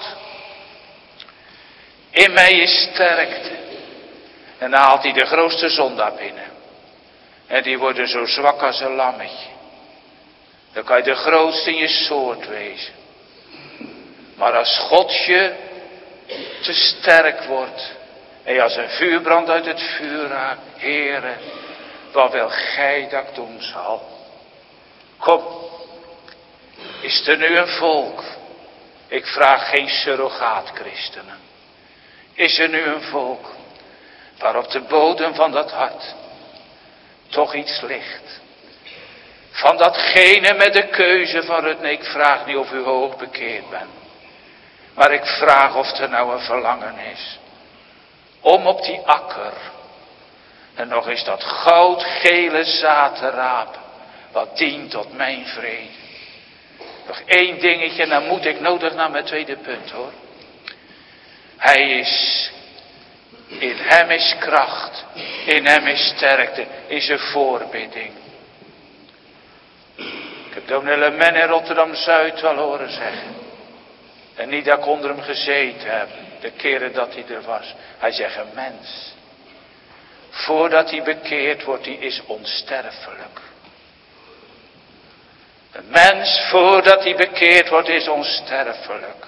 [SPEAKER 1] In mij is sterkte. En dan haalt hij de grootste zondaar binnen. En die worden zo zwak als een lammetje. Dan kan je de grootste in je soort wezen. Maar als God je te sterk wordt. En je als een vuurbrand uit het vuur raakt. Heere, wat wil gij dat ik doen zal? Kom, is er nu een volk? Ik vraag geen surrogaatchristenen. Is er nu een volk waar op de bodem van dat hart toch iets ligt? Van datgene met de keuze van het, nee, ik vraag niet of u hoog bekeerd bent. Maar ik vraag of er nou een verlangen is. Om op die akker. En nog eens dat goudgele zaad te rapen. Wat dient tot mijn vrede. Nog één dingetje en dan moet ik nodig naar mijn tweede punt hoor. Hij is, in hem is kracht. In hem is sterkte. In zijn voorbidding. Ik heb dominee Le Men in Rotterdam-Zuid wel horen zeggen. En niet dat ik onder hem gezeten heb. De keren dat hij er was. Hij zegt een mens. Voordat hij bekeerd wordt, die is onsterfelijk. Een mens voordat hij bekeerd wordt is onsterfelijk.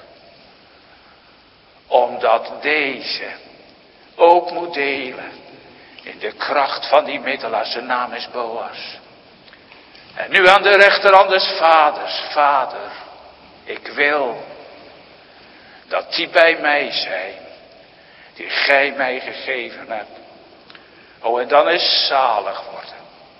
[SPEAKER 1] Omdat deze ook moet delen in de kracht van die middelaar. Zijn naam is Boas. En nu aan de rechterhand des vaders. Vader, ik wil dat die bij mij zijn. Die gij mij gegeven hebt. Oh, en dan is zalig worden.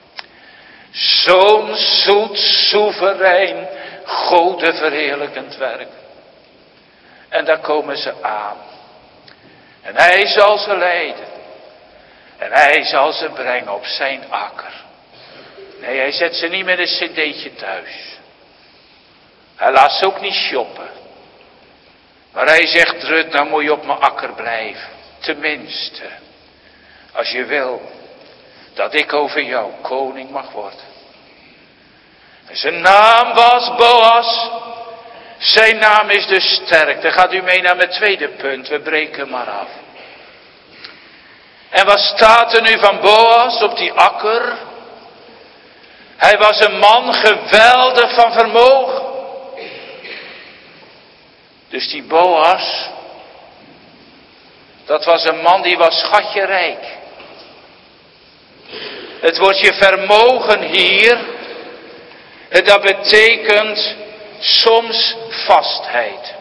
[SPEAKER 1] Zo'n zoet, soeverein, Gode verheerlijkend werk. En daar komen ze aan. En hij zal ze leiden. En hij zal ze brengen op zijn akker. Nee, hij zet ze niet met een cd'tje thuis. Hij laat ze ook niet shoppen. Maar hij zegt, Rut, nou moet je op mijn akker blijven. Tenminste, als je wil dat ik over jou koning mag worden. En zijn naam was Boas. Zijn naam is dus sterk. Dan gaat u mee naar mijn tweede punt. We breken maar af. En wat staat er nu van Boas op die akker? Hij was een man geweldig van vermogen. Dus die Boas, dat was een man die was schatjerijk. Het woordje vermogen hier, dat betekent soms vastheid.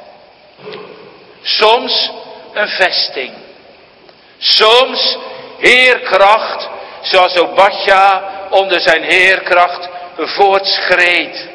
[SPEAKER 1] Soms een vesting. Soms heerkracht, zoals Obadja onder zijn heerkracht voortschreed.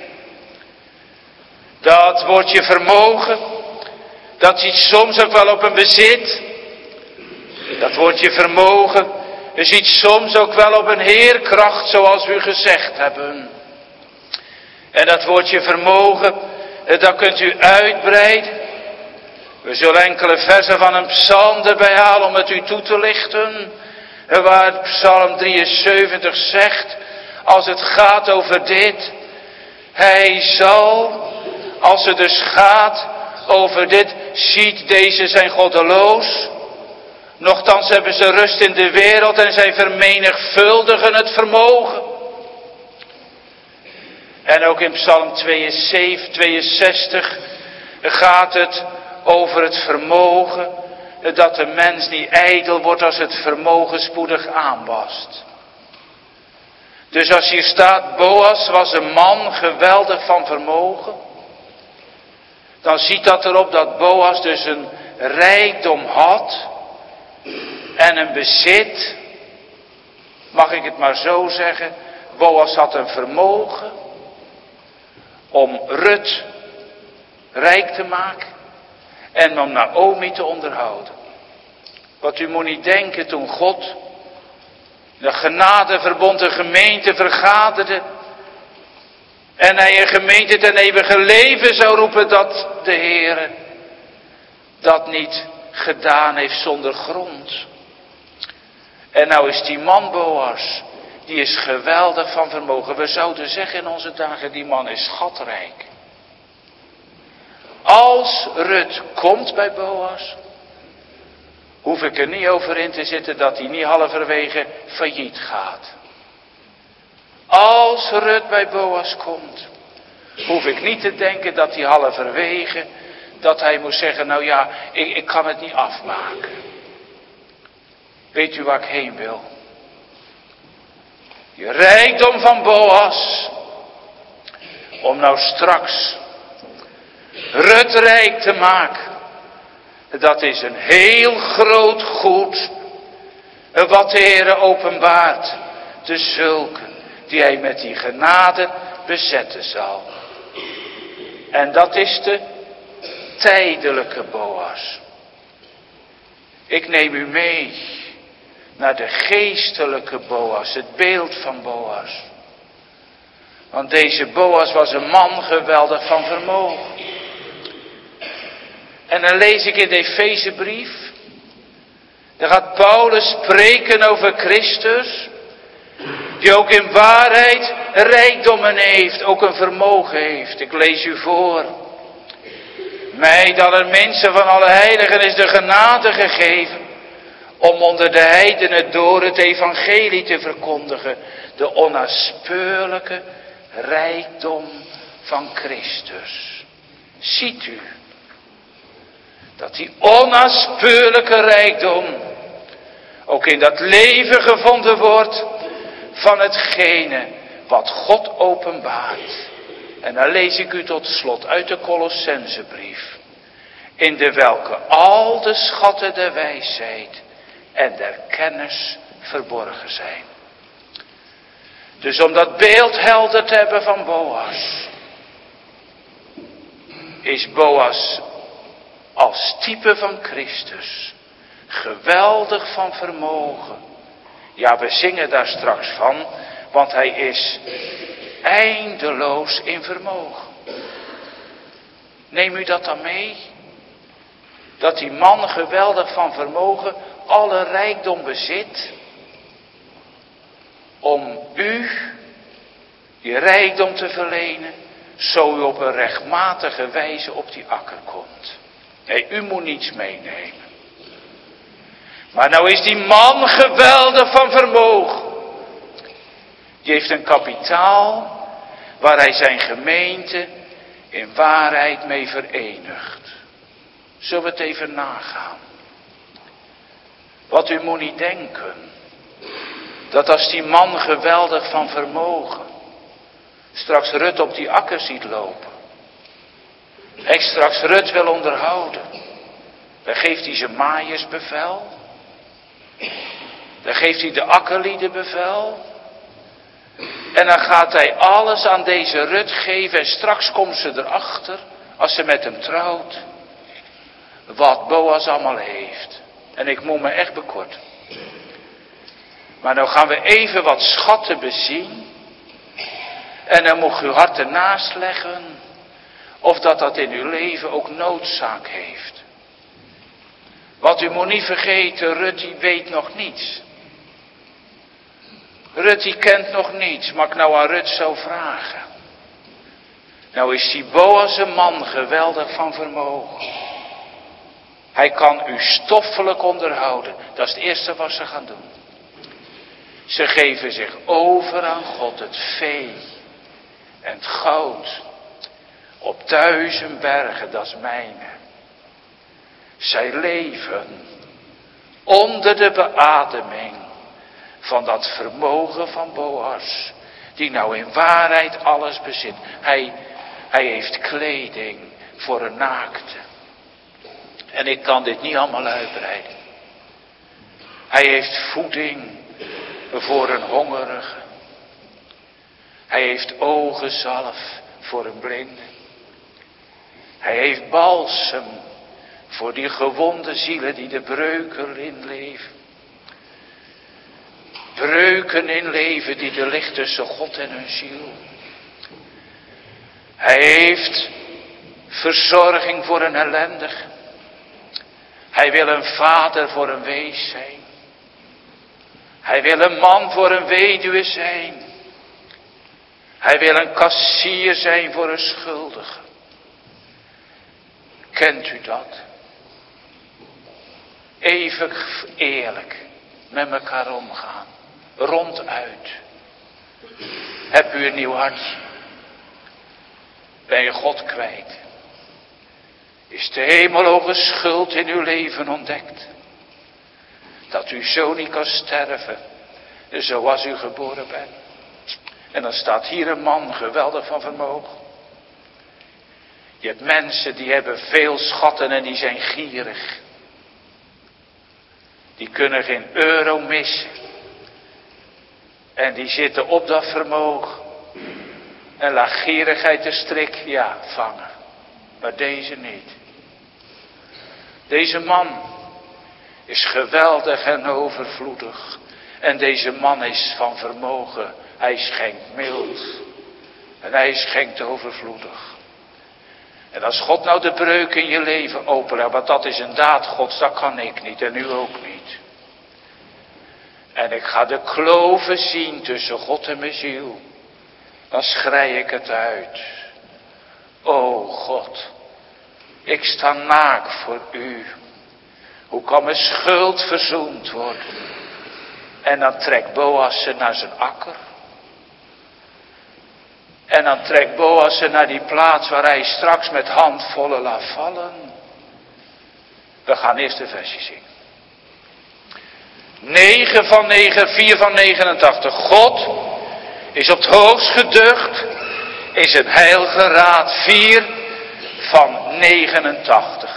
[SPEAKER 1] Dat woordje vermogen, dat ziet soms ook wel op een bezit. Dat woordje vermogen, je ziet soms ook wel op een heerkracht, zoals we gezegd hebben. En dat woordje vermogen, dat kunt u uitbreiden. We zullen enkele versen van een psalm erbij halen om het u toe te lichten. Waar psalm 73 zegt, als het gaat over dit. Hij zal, als het dus gaat over dit, ziet deze zijn goddeloos. Nochtans hebben ze rust in de wereld en zij vermenigvuldigen het vermogen. En ook in Psalm 62 gaat het over het vermogen. Dat de mens niet ijdel wordt als het vermogen spoedig aanwast. Dus als hier staat, Boas was een man geweldig van vermogen. Dan ziet dat erop dat Boas dus een rijkdom had. En een bezit. Mag ik het maar zo zeggen. Boas had een vermogen. Om Rut rijk te maken. En om Naomi te onderhouden. Want u moet niet denken toen God de genadeverbond, de gemeente vergaderde. En hij een gemeente ten eeuwige leven zou roepen, dat de Heere dat niet gedaan heeft zonder grond. En nou is die man Boas, die is geweldig van vermogen. We zouden zeggen in onze dagen, die man is schatrijk. Als Rut komt bij Boas, hoef ik er niet over in te zitten dat hij niet halverwege failliet gaat. Als Rut bij Boas komt, hoef ik niet te denken dat hij halverwege, dat hij moet zeggen, nou ja, ik kan het niet afmaken. Weet u waar ik heen wil? Je rijkdom van Boas, om nou straks Rut rijk te maken. Dat is een heel groot goed, wat de Heere openbaart, de zulken die hij met die genade bezetten zal. En dat is de tijdelijke Boas. Ik neem u mee naar de geestelijke Boas, het beeld van Boas. Want deze Boas was een man geweldig van vermogen. En dan lees ik in de Efezebrief, daar gaat Paulus spreken over Christus, die ook in waarheid rijkdommen heeft, ook een vermogen heeft. Ik lees u voor. Mij dan een mensen van alle heiligen is de genade gegeven, om onder de heidenen door het evangelie te verkondigen, de onnaspeurlijke rijkdom van Christus. Ziet u dat die onnaspeurlijke rijkdom ook in dat leven gevonden wordt van hetgene wat God openbaart. En dan lees ik u tot slot uit de Colossensebrief, in de welke al de schatten der wijsheid en der kennis verborgen zijn. Dus om dat beeld helder te hebben van Boas, is Boas als type van Christus geweldig van vermogen. Ja, we zingen daar straks van, want hij is eindeloos in vermogen. Neem u dat dan mee? Dat die man geweldig van vermogen alle rijkdom bezit, om u die rijkdom te verlenen, zo u op een rechtmatige wijze op die akker komt. Nee, u moet niets meenemen. Maar nou is die man geweldig van vermogen. Die heeft een kapitaal waar hij zijn gemeente in waarheid mee verenigt. Zullen we het even nagaan? Wat u moet niet denken, dat als die man geweldig van vermogen straks Rut op die akker ziet lopen, en straks Rut wil onderhouden, dan geeft hij zijn maaiers bevel, dan geeft hij de akkerlieden bevel, en dan gaat hij alles aan deze Rut geven en straks komt ze erachter, als ze met hem trouwt, wat Boas allemaal heeft. En ik moet me echt bekorten. Maar nou gaan we even wat schatten bezien. En dan moet u hart ernaast leggen. Of dat in uw leven ook noodzaak heeft. Want u moet niet vergeten, Rut die weet nog niets. Rut die kent nog niets. Maar ik nou aan Rut zou vragen. Nou is die Boas een man geweldig van vermogen. Hij kan u stoffelijk onderhouden. Dat is het eerste wat ze gaan doen. Ze geven zich over aan God, het vee en het goud. Op 1000 bergen, dat is mijne. Zij leven onder de beademing van dat vermogen van Boas. Die nou in waarheid alles bezit. Hij heeft kleding voor een naakte. En ik kan dit niet allemaal uitbreiden. Hij heeft voeding voor een hongerige. Hij heeft ogenzalf voor een blinde. Hij heeft balsem voor die gewonde zielen die de breuken inleven. Breuken inleven die er ligt tussen God en hun ziel. Hij heeft verzorging voor een ellendige. Hij wil een vader voor een wees zijn. Hij wil een man voor een weduwe zijn. Hij wil een kassier zijn voor een schuldige. Kent u dat? Even eerlijk met elkaar omgaan. Ronduit. Heb u een nieuw hartje? Ben je God kwijt? Is de hemelhoge schuld in uw leven ontdekt? Dat u zo niet kan sterven, zoals u geboren bent. En dan staat hier een man, geweldig van vermogen. Je hebt mensen die hebben veel schatten en die zijn gierig. Die kunnen geen euro missen. En die zitten op dat vermogen. En laat gierigheid de strik, ja, vangen. Maar deze niet. Deze man is geweldig en overvloedig. En deze man is van vermogen. Hij schenkt mild. En hij schenkt overvloedig. En als God nou de breuk in je leven opent, want dat is een daad Gods, dat kan ik niet en u ook niet. En ik ga de kloven zien tussen God en mijn ziel. Dan schrei ik het uit. O God, ik sta naakt voor u. Hoe kan mijn schuld verzoend worden? En dan trekt Boas ze naar zijn akker. En dan trekt Boas ze naar die plaats waar hij straks met handvollen laat vallen. We gaan eerst de versje zingen. 9 van 9, 4 van 89. God is op het hoogst geducht in zijn heilige raad. 4 van 89.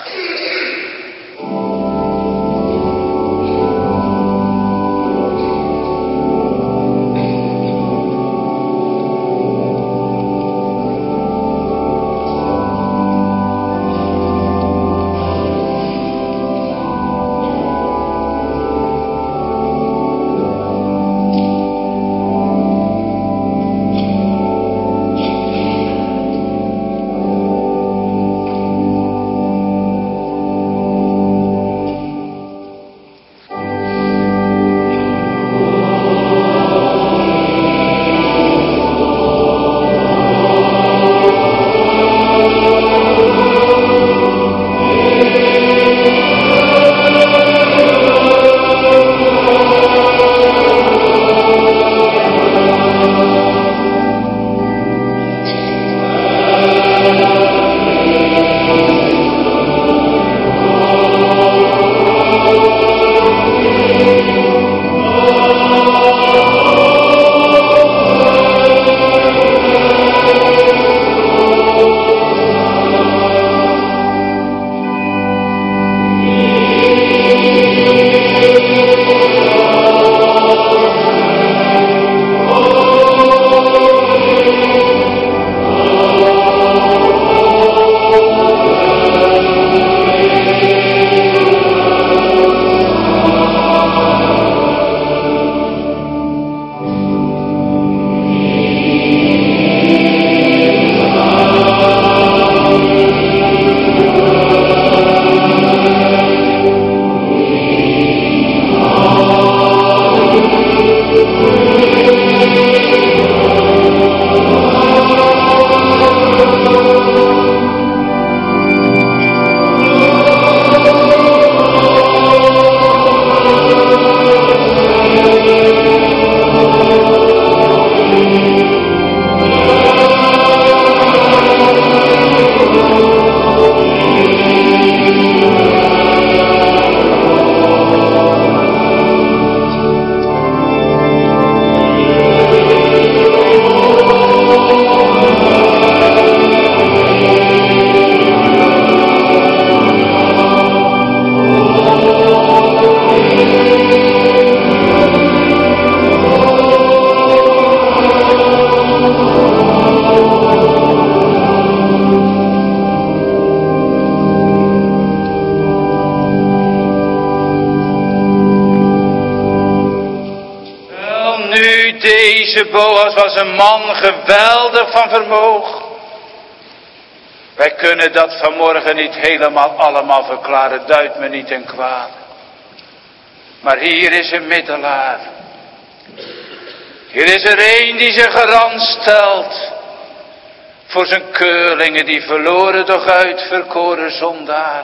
[SPEAKER 1] nu, deze Boas was een man geweldig van vermogen. Wij kunnen dat vanmorgen niet helemaal allemaal verklaren, duidt me niet ten kwade. Maar hier is een middelaar. Hier is er een die zich garant stelt voor zijn keurlingen die verloren doch uitverkoren zondaar.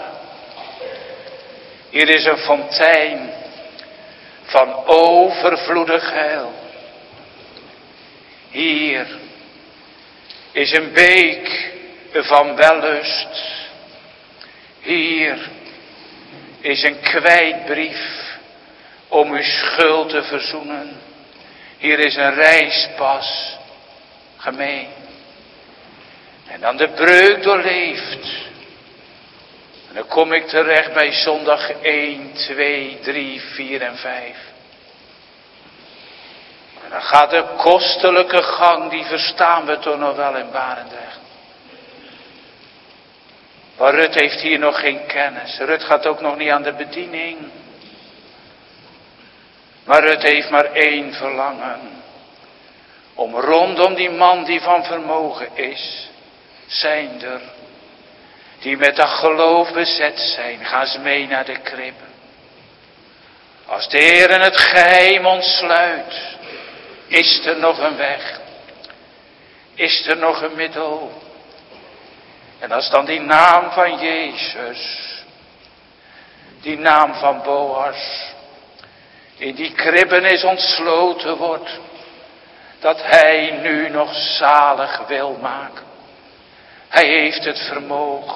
[SPEAKER 1] Hier is een fontein van overvloedig heil. Hier is een beek van wellust. Hier is een kwijtbrief om uw schuld te verzoenen. Hier is een reispas, gemeen. En dan de breuk doorleefd. En dan kom ik terecht bij zondag 1, 2, 3, 4 en 5. En dan gaat de kostelijke gang, die verstaan we toch nog wel in Barendrecht. Maar Rut heeft hier nog geen kennis. Rut gaat ook nog niet aan de bediening. Maar Rut heeft maar één verlangen. Om rondom die man die van vermogen is, zijn er die met dat geloof bezet zijn. Ga eens mee naar de kribbe. Als de Heer het geheim ontsluit, is er nog een weg. Is er nog een middel. En als dan die naam van Jezus, die naam van Boas, in die kribbenis ontsloten wordt, dat hij nu nog zalig wil maken. Hij heeft het vermogen.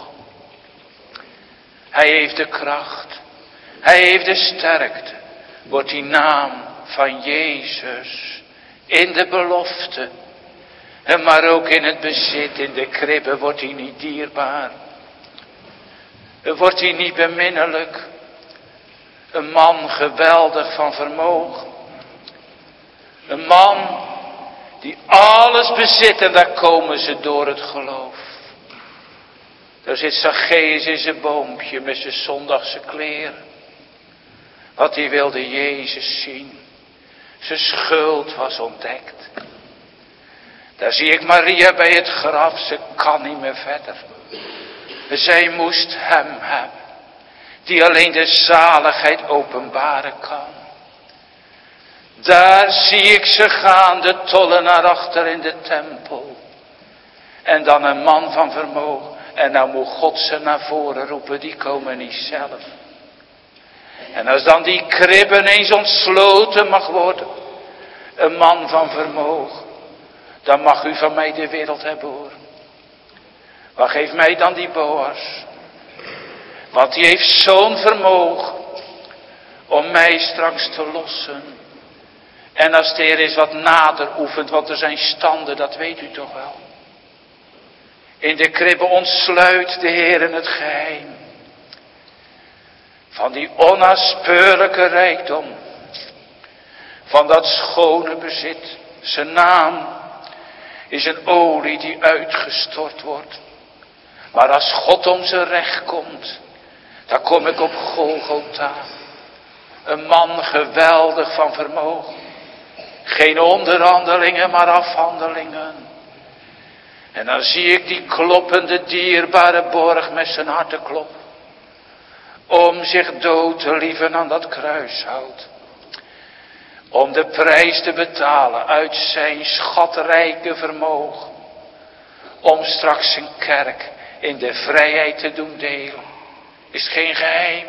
[SPEAKER 1] Hij heeft de kracht. Hij heeft de sterkte. Wordt die naam van Jezus in de belofte, en maar ook in het bezit, in de kribbe, wordt hij niet dierbaar. Wordt hij niet beminnelijk. Een man geweldig van vermogen. Een man die alles bezit, en daar komen ze door het geloof. Daar zit Zacchaeus in zijn boompje met zijn zondagse kleren. Want hij wilde Jezus zien. Zijn schuld was ontdekt. Daar zie ik Maria bij het graf, ze kan niet meer verder. Zij moest hem hebben, die alleen de zaligheid openbaren kan. Daar zie ik ze gaan, de tollenaar achter in de tempel. En dan een man van vermogen. En nou moet God ze naar voren roepen, die komen niet zelf. En als dan die kribbe eens ontsloten mag worden, een man van vermogen, dan mag u van mij de wereld hebben hoor. Maar geef mij dan die Boas. Want die heeft zo'n vermogen om mij straks te lossen. En als de Heer is wat nader oefent, want er zijn standen, dat weet u toch wel. In de kribbe ontsluit de Heer het geheim van die onnaspeurlijke rijkdom, van dat schone bezit. Zijn naam is een olie die uitgestort wordt. Maar als God om zijn recht komt, dan kom ik op Golgotha. Een man geweldig van vermogen. Geen onderhandelingen, maar afhandelingen. En dan zie ik die kloppende dierbare borg met zijn hartenklop. Om zich dood te lieven aan dat kruishout. Om de prijs te betalen uit zijn schatrijke vermogen. Om straks zijn kerk in de vrijheid te doen delen. Is geen geheim.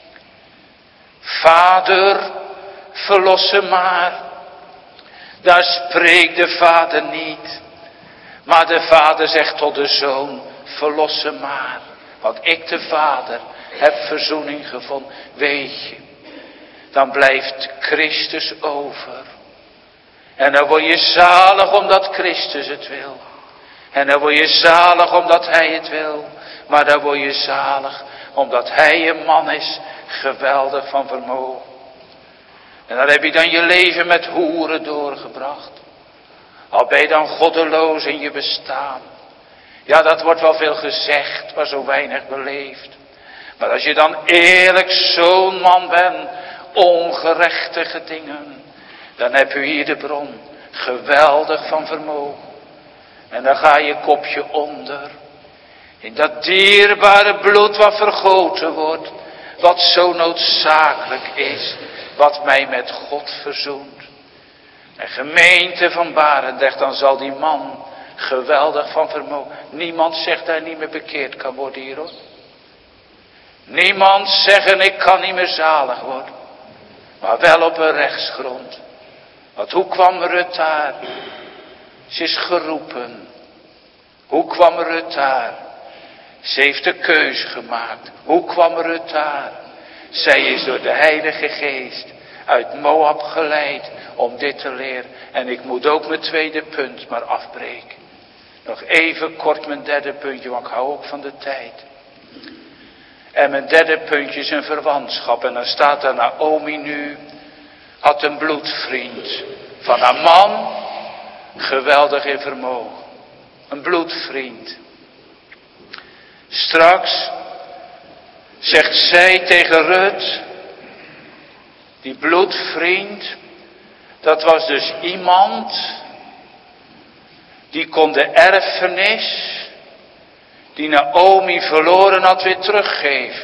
[SPEAKER 1] Vader, verlossen maar. Daar spreekt de vader niet. Maar de vader zegt tot de zoon, verlossen maar. Want ik de vader heb verzoening gevonden. Weet je, dan blijft Christus over. En dan word je zalig omdat Christus het wil. En dan word je zalig omdat hij het wil. Maar dan word je zalig omdat hij een man is, geweldig van vermogen. En dan heb je dan je leven met hoeren doorgebracht. Al ben je dan goddeloos in je bestaan. Ja, dat wordt wel veel gezegd, maar zo weinig beleefd. Maar als je dan eerlijk zo'n man bent, ongerechtige dingen, Dan heb u hier de bron. Geweldig van vermogen. En dan ga je kopje onder. In dat dierbare bloed wat vergoten wordt. Wat zo noodzakelijk is. Wat mij met God verzoent. En gemeente van Barendrecht, dan zal die man geweldig van vermogen. Niemand zegt dat hij niet meer bekeerd kan worden hier, hoor. Niemand zeggen ik kan niet meer zalig worden. Maar wel op een rechtsgrond. Want hoe kwam Rut daar? Ze is geroepen. Hoe kwam Rut daar? Ze heeft de keuze gemaakt. Hoe kwam Rut daar? Zij is door de Heilige Geest uit Moab geleid om dit te leren. En ik moet ook mijn tweede punt maar afbreken. Nog even kort mijn derde puntje, want ik hou ook van de tijd. En mijn derde puntje is een verwantschap. En dan staat er Naomi nu, had een bloedvriend van haar man, geweldig in vermogen. Een bloedvriend. Straks zegt zij tegen Rut, die bloedvriend, dat was dus iemand die kon de erfenis die Naomi verloren had weer teruggeven.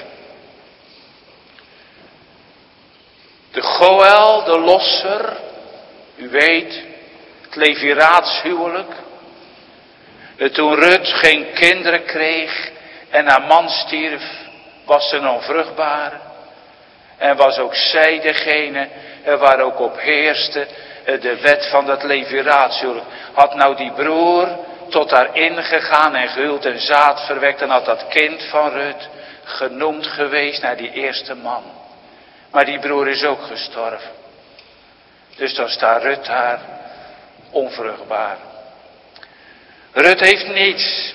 [SPEAKER 1] De Goël, de losser, u weet, het leviraatshuwelijk. Toen Rut geen kinderen kreeg en haar man stierf, was ze onvruchtbaar. En was ook zij degene waar ook op heerste de wet van dat leviraatshuwelijk. Had nou die broer tot haar ingegaan en gehuwd en zaad verwekt en had dat kind van Rut genoemd geweest naar die eerste man. Maar die broer is ook gestorven. Dus dan staat Rut daar onvruchtbaar. Rut heeft niets.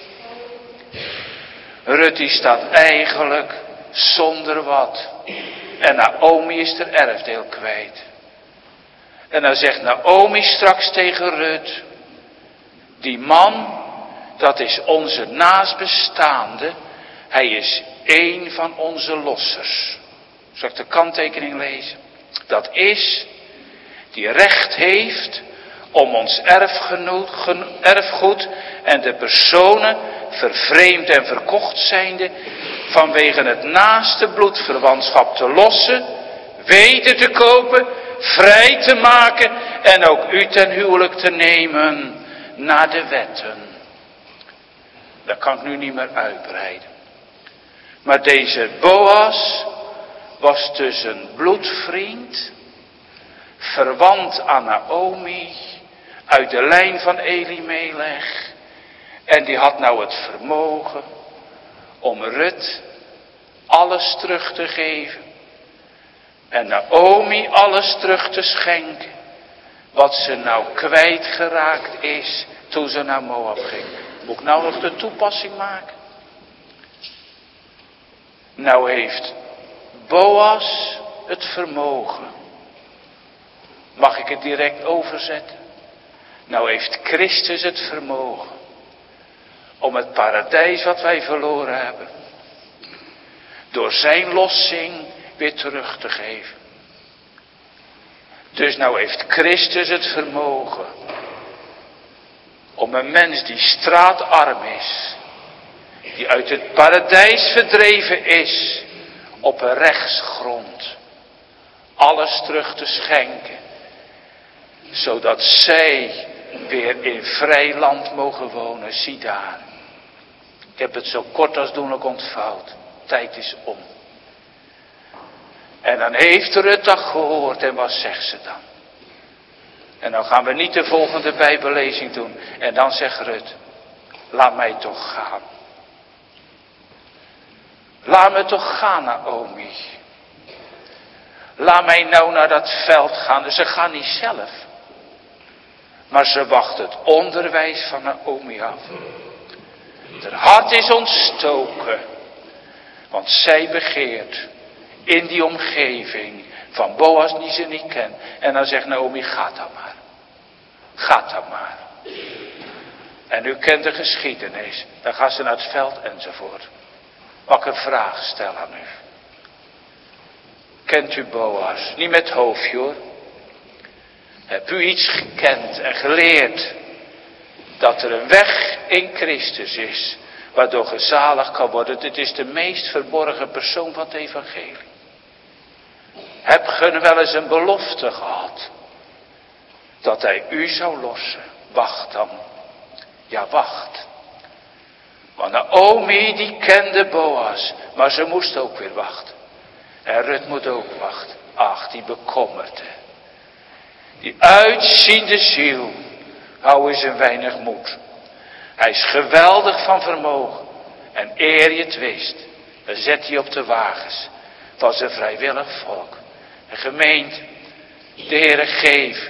[SPEAKER 1] Rut die staat eigenlijk zonder wat. En Naomi is haar erfdeel kwijt. En dan zegt Naomi straks tegen Rut, die man, dat is onze naastbestaande. Hij is één van onze lossers. Zal ik de kanttekening lezen? Dat is, die recht heeft om ons erfgoed en de personen vervreemd en verkocht zijnde vanwege het naaste bloedverwantschap te lossen, weder te kopen, vrij te maken en ook u ten huwelijk te nemen naar de wetten. Dat kan ik nu niet meer uitbreiden. Maar deze Boas was dus een bloedvriend, verwant aan Naomi, uit de lijn van Elimelech. En die had nou het vermogen om Rut alles terug te geven. En Naomi alles terug te schenken. Wat ze nou kwijtgeraakt is toen ze naar Moab ging. Moet ik nou nog de toepassing maken? Nou heeft Boas het vermogen. Mag ik het direct overzetten? Nou heeft Christus het vermogen om het paradijs wat wij verloren hebben, door zijn lossing weer terug te geven. Dus nou heeft Christus het vermogen om een mens die straatarm is, die uit het paradijs verdreven is, op een rechtsgrond alles terug te schenken, zodat zij weer in vrij land mogen wonen. Zie daar. Ik heb het zo kort als doenlijk ontvouwd. Tijd is om. En dan heeft Rut dat gehoord en wat zegt ze dan? En dan gaan we niet de volgende bijbellezing doen. En dan zegt Rut, laat mij toch gaan. Laat me toch gaan, Naomi. Laat mij nou naar dat veld gaan. Dus ze gaan niet zelf. Maar ze wacht het onderwijs van Naomi af. Haar hart is ontstoken. Want zij begeert in die omgeving van Boas die ze niet kent. En dan zegt Naomi, ga dan maar. Ga dan maar. En u kent de geschiedenis. Dan gaat ze naar het veld enzovoort. Mag ik een vraag stellen aan u? Kent u Boas? Niet met hoofdje hoor. Heb u iets gekend en geleerd? Dat er een weg in Christus is, waardoor gezalig kan worden. Dit is de meest verborgen persoon van het evangelie. Heb ge wel eens een belofte gehad? Dat hij u zou lossen. Wacht dan. Ja, wacht. Want Naomi die kende Boas, maar ze moest ook weer wachten. En Rut moet ook wachten. Ach, die bekommerde. Die uitziende ziel. Hou eens een weinig moed. Hij is geweldig van vermogen. En eer je het wist, dan zet hij op de wagens van zijn vrijwillig volk. En gemeente, de Heere geeft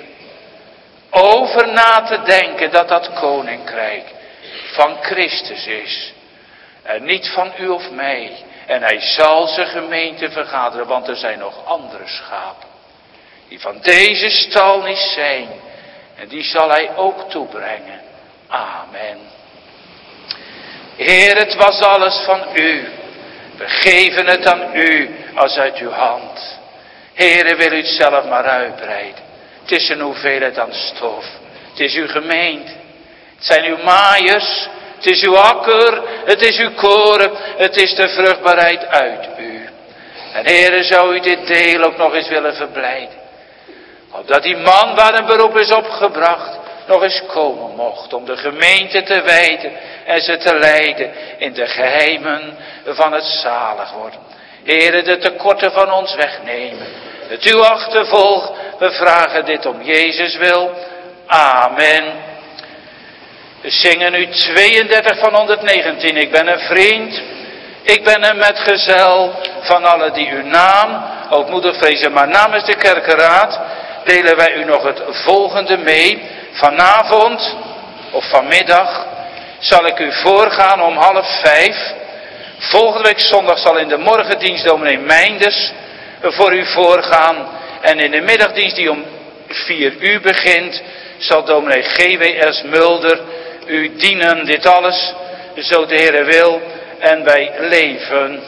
[SPEAKER 1] over na te denken dat dat koninkrijk van Christus is. En niet van u of mij. En hij zal zijn gemeente vergaderen, want er zijn nog andere schapen. Die van deze stal niet zijn. En die zal hij ook toebrengen. Amen. Heer, het was alles van u. We geven het aan u als uit uw hand. Heere, wil u het zelf maar uitbreiden. Het is een hoeveelheid aan stof. Het is uw gemeente. Het zijn uw maaiers. Het is uw akker. Het is uw koren. Het is de vruchtbaarheid uit u. En Heere, zou u dit deel ook nog eens willen verblijden. Opdat die man waar een beroep is opgebracht nog eens komen mocht om de gemeente te wijden en ze te leiden in de geheimen van het zalig worden. Heere, de tekorten van ons wegnemen. Het u achtervolgt, we vragen dit om Jezus wil. Amen. We zingen nu 32 van 119. Ik ben een vriend, ik ben een metgezel van allen die uw naam ootmoedig vrezen. Maar namens de kerkenraad delen wij u nog het volgende mee. Vanavond of vanmiddag zal ik u voorgaan om 4:30. Volgende week zondag zal in de morgendienst dominee Meinders voor u voorgaan. En in de middagdienst die om 4:00 begint, zal dominee G.W.S. Mulder u dienen. Dit alles, zo de Heere wil en wij leven.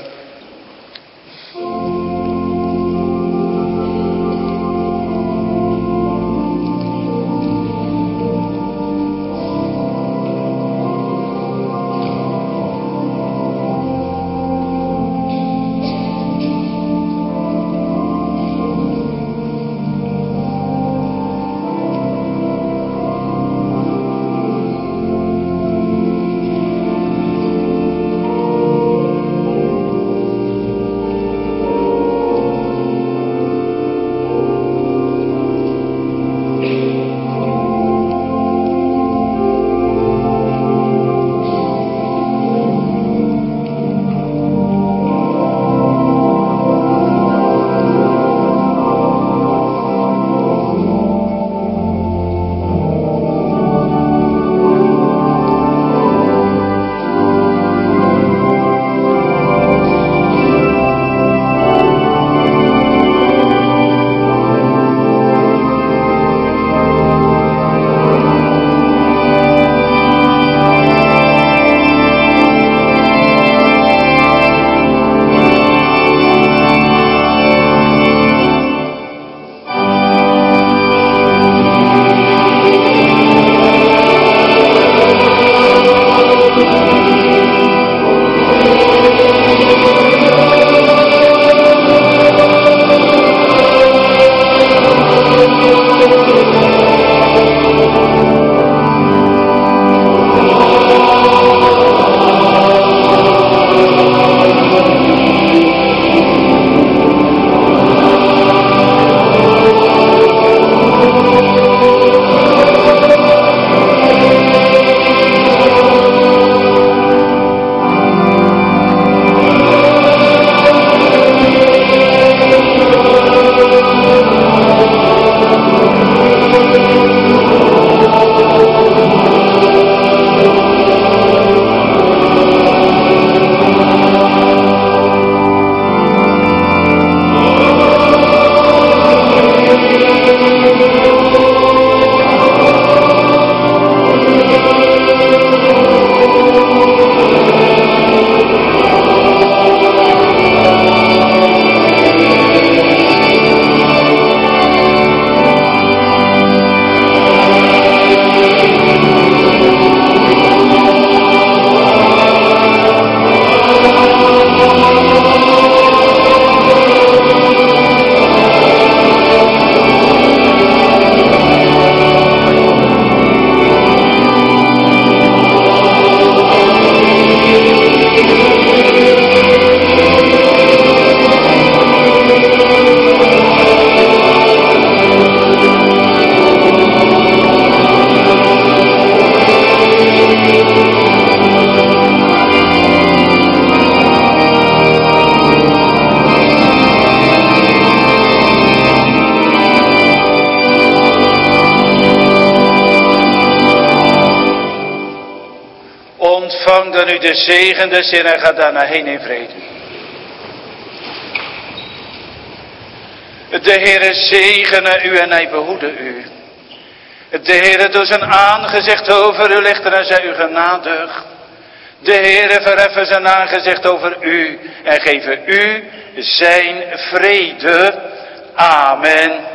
[SPEAKER 1] Ontvang dan u de zegen des Heeren en ga daarna heen in vrede. De Heere zegene u en hij behoede u. De Heere door zijn aangezicht over u lichten en zij u genadig. De Heere verheffen zijn aangezicht over u en geven u zijn vrede. Amen.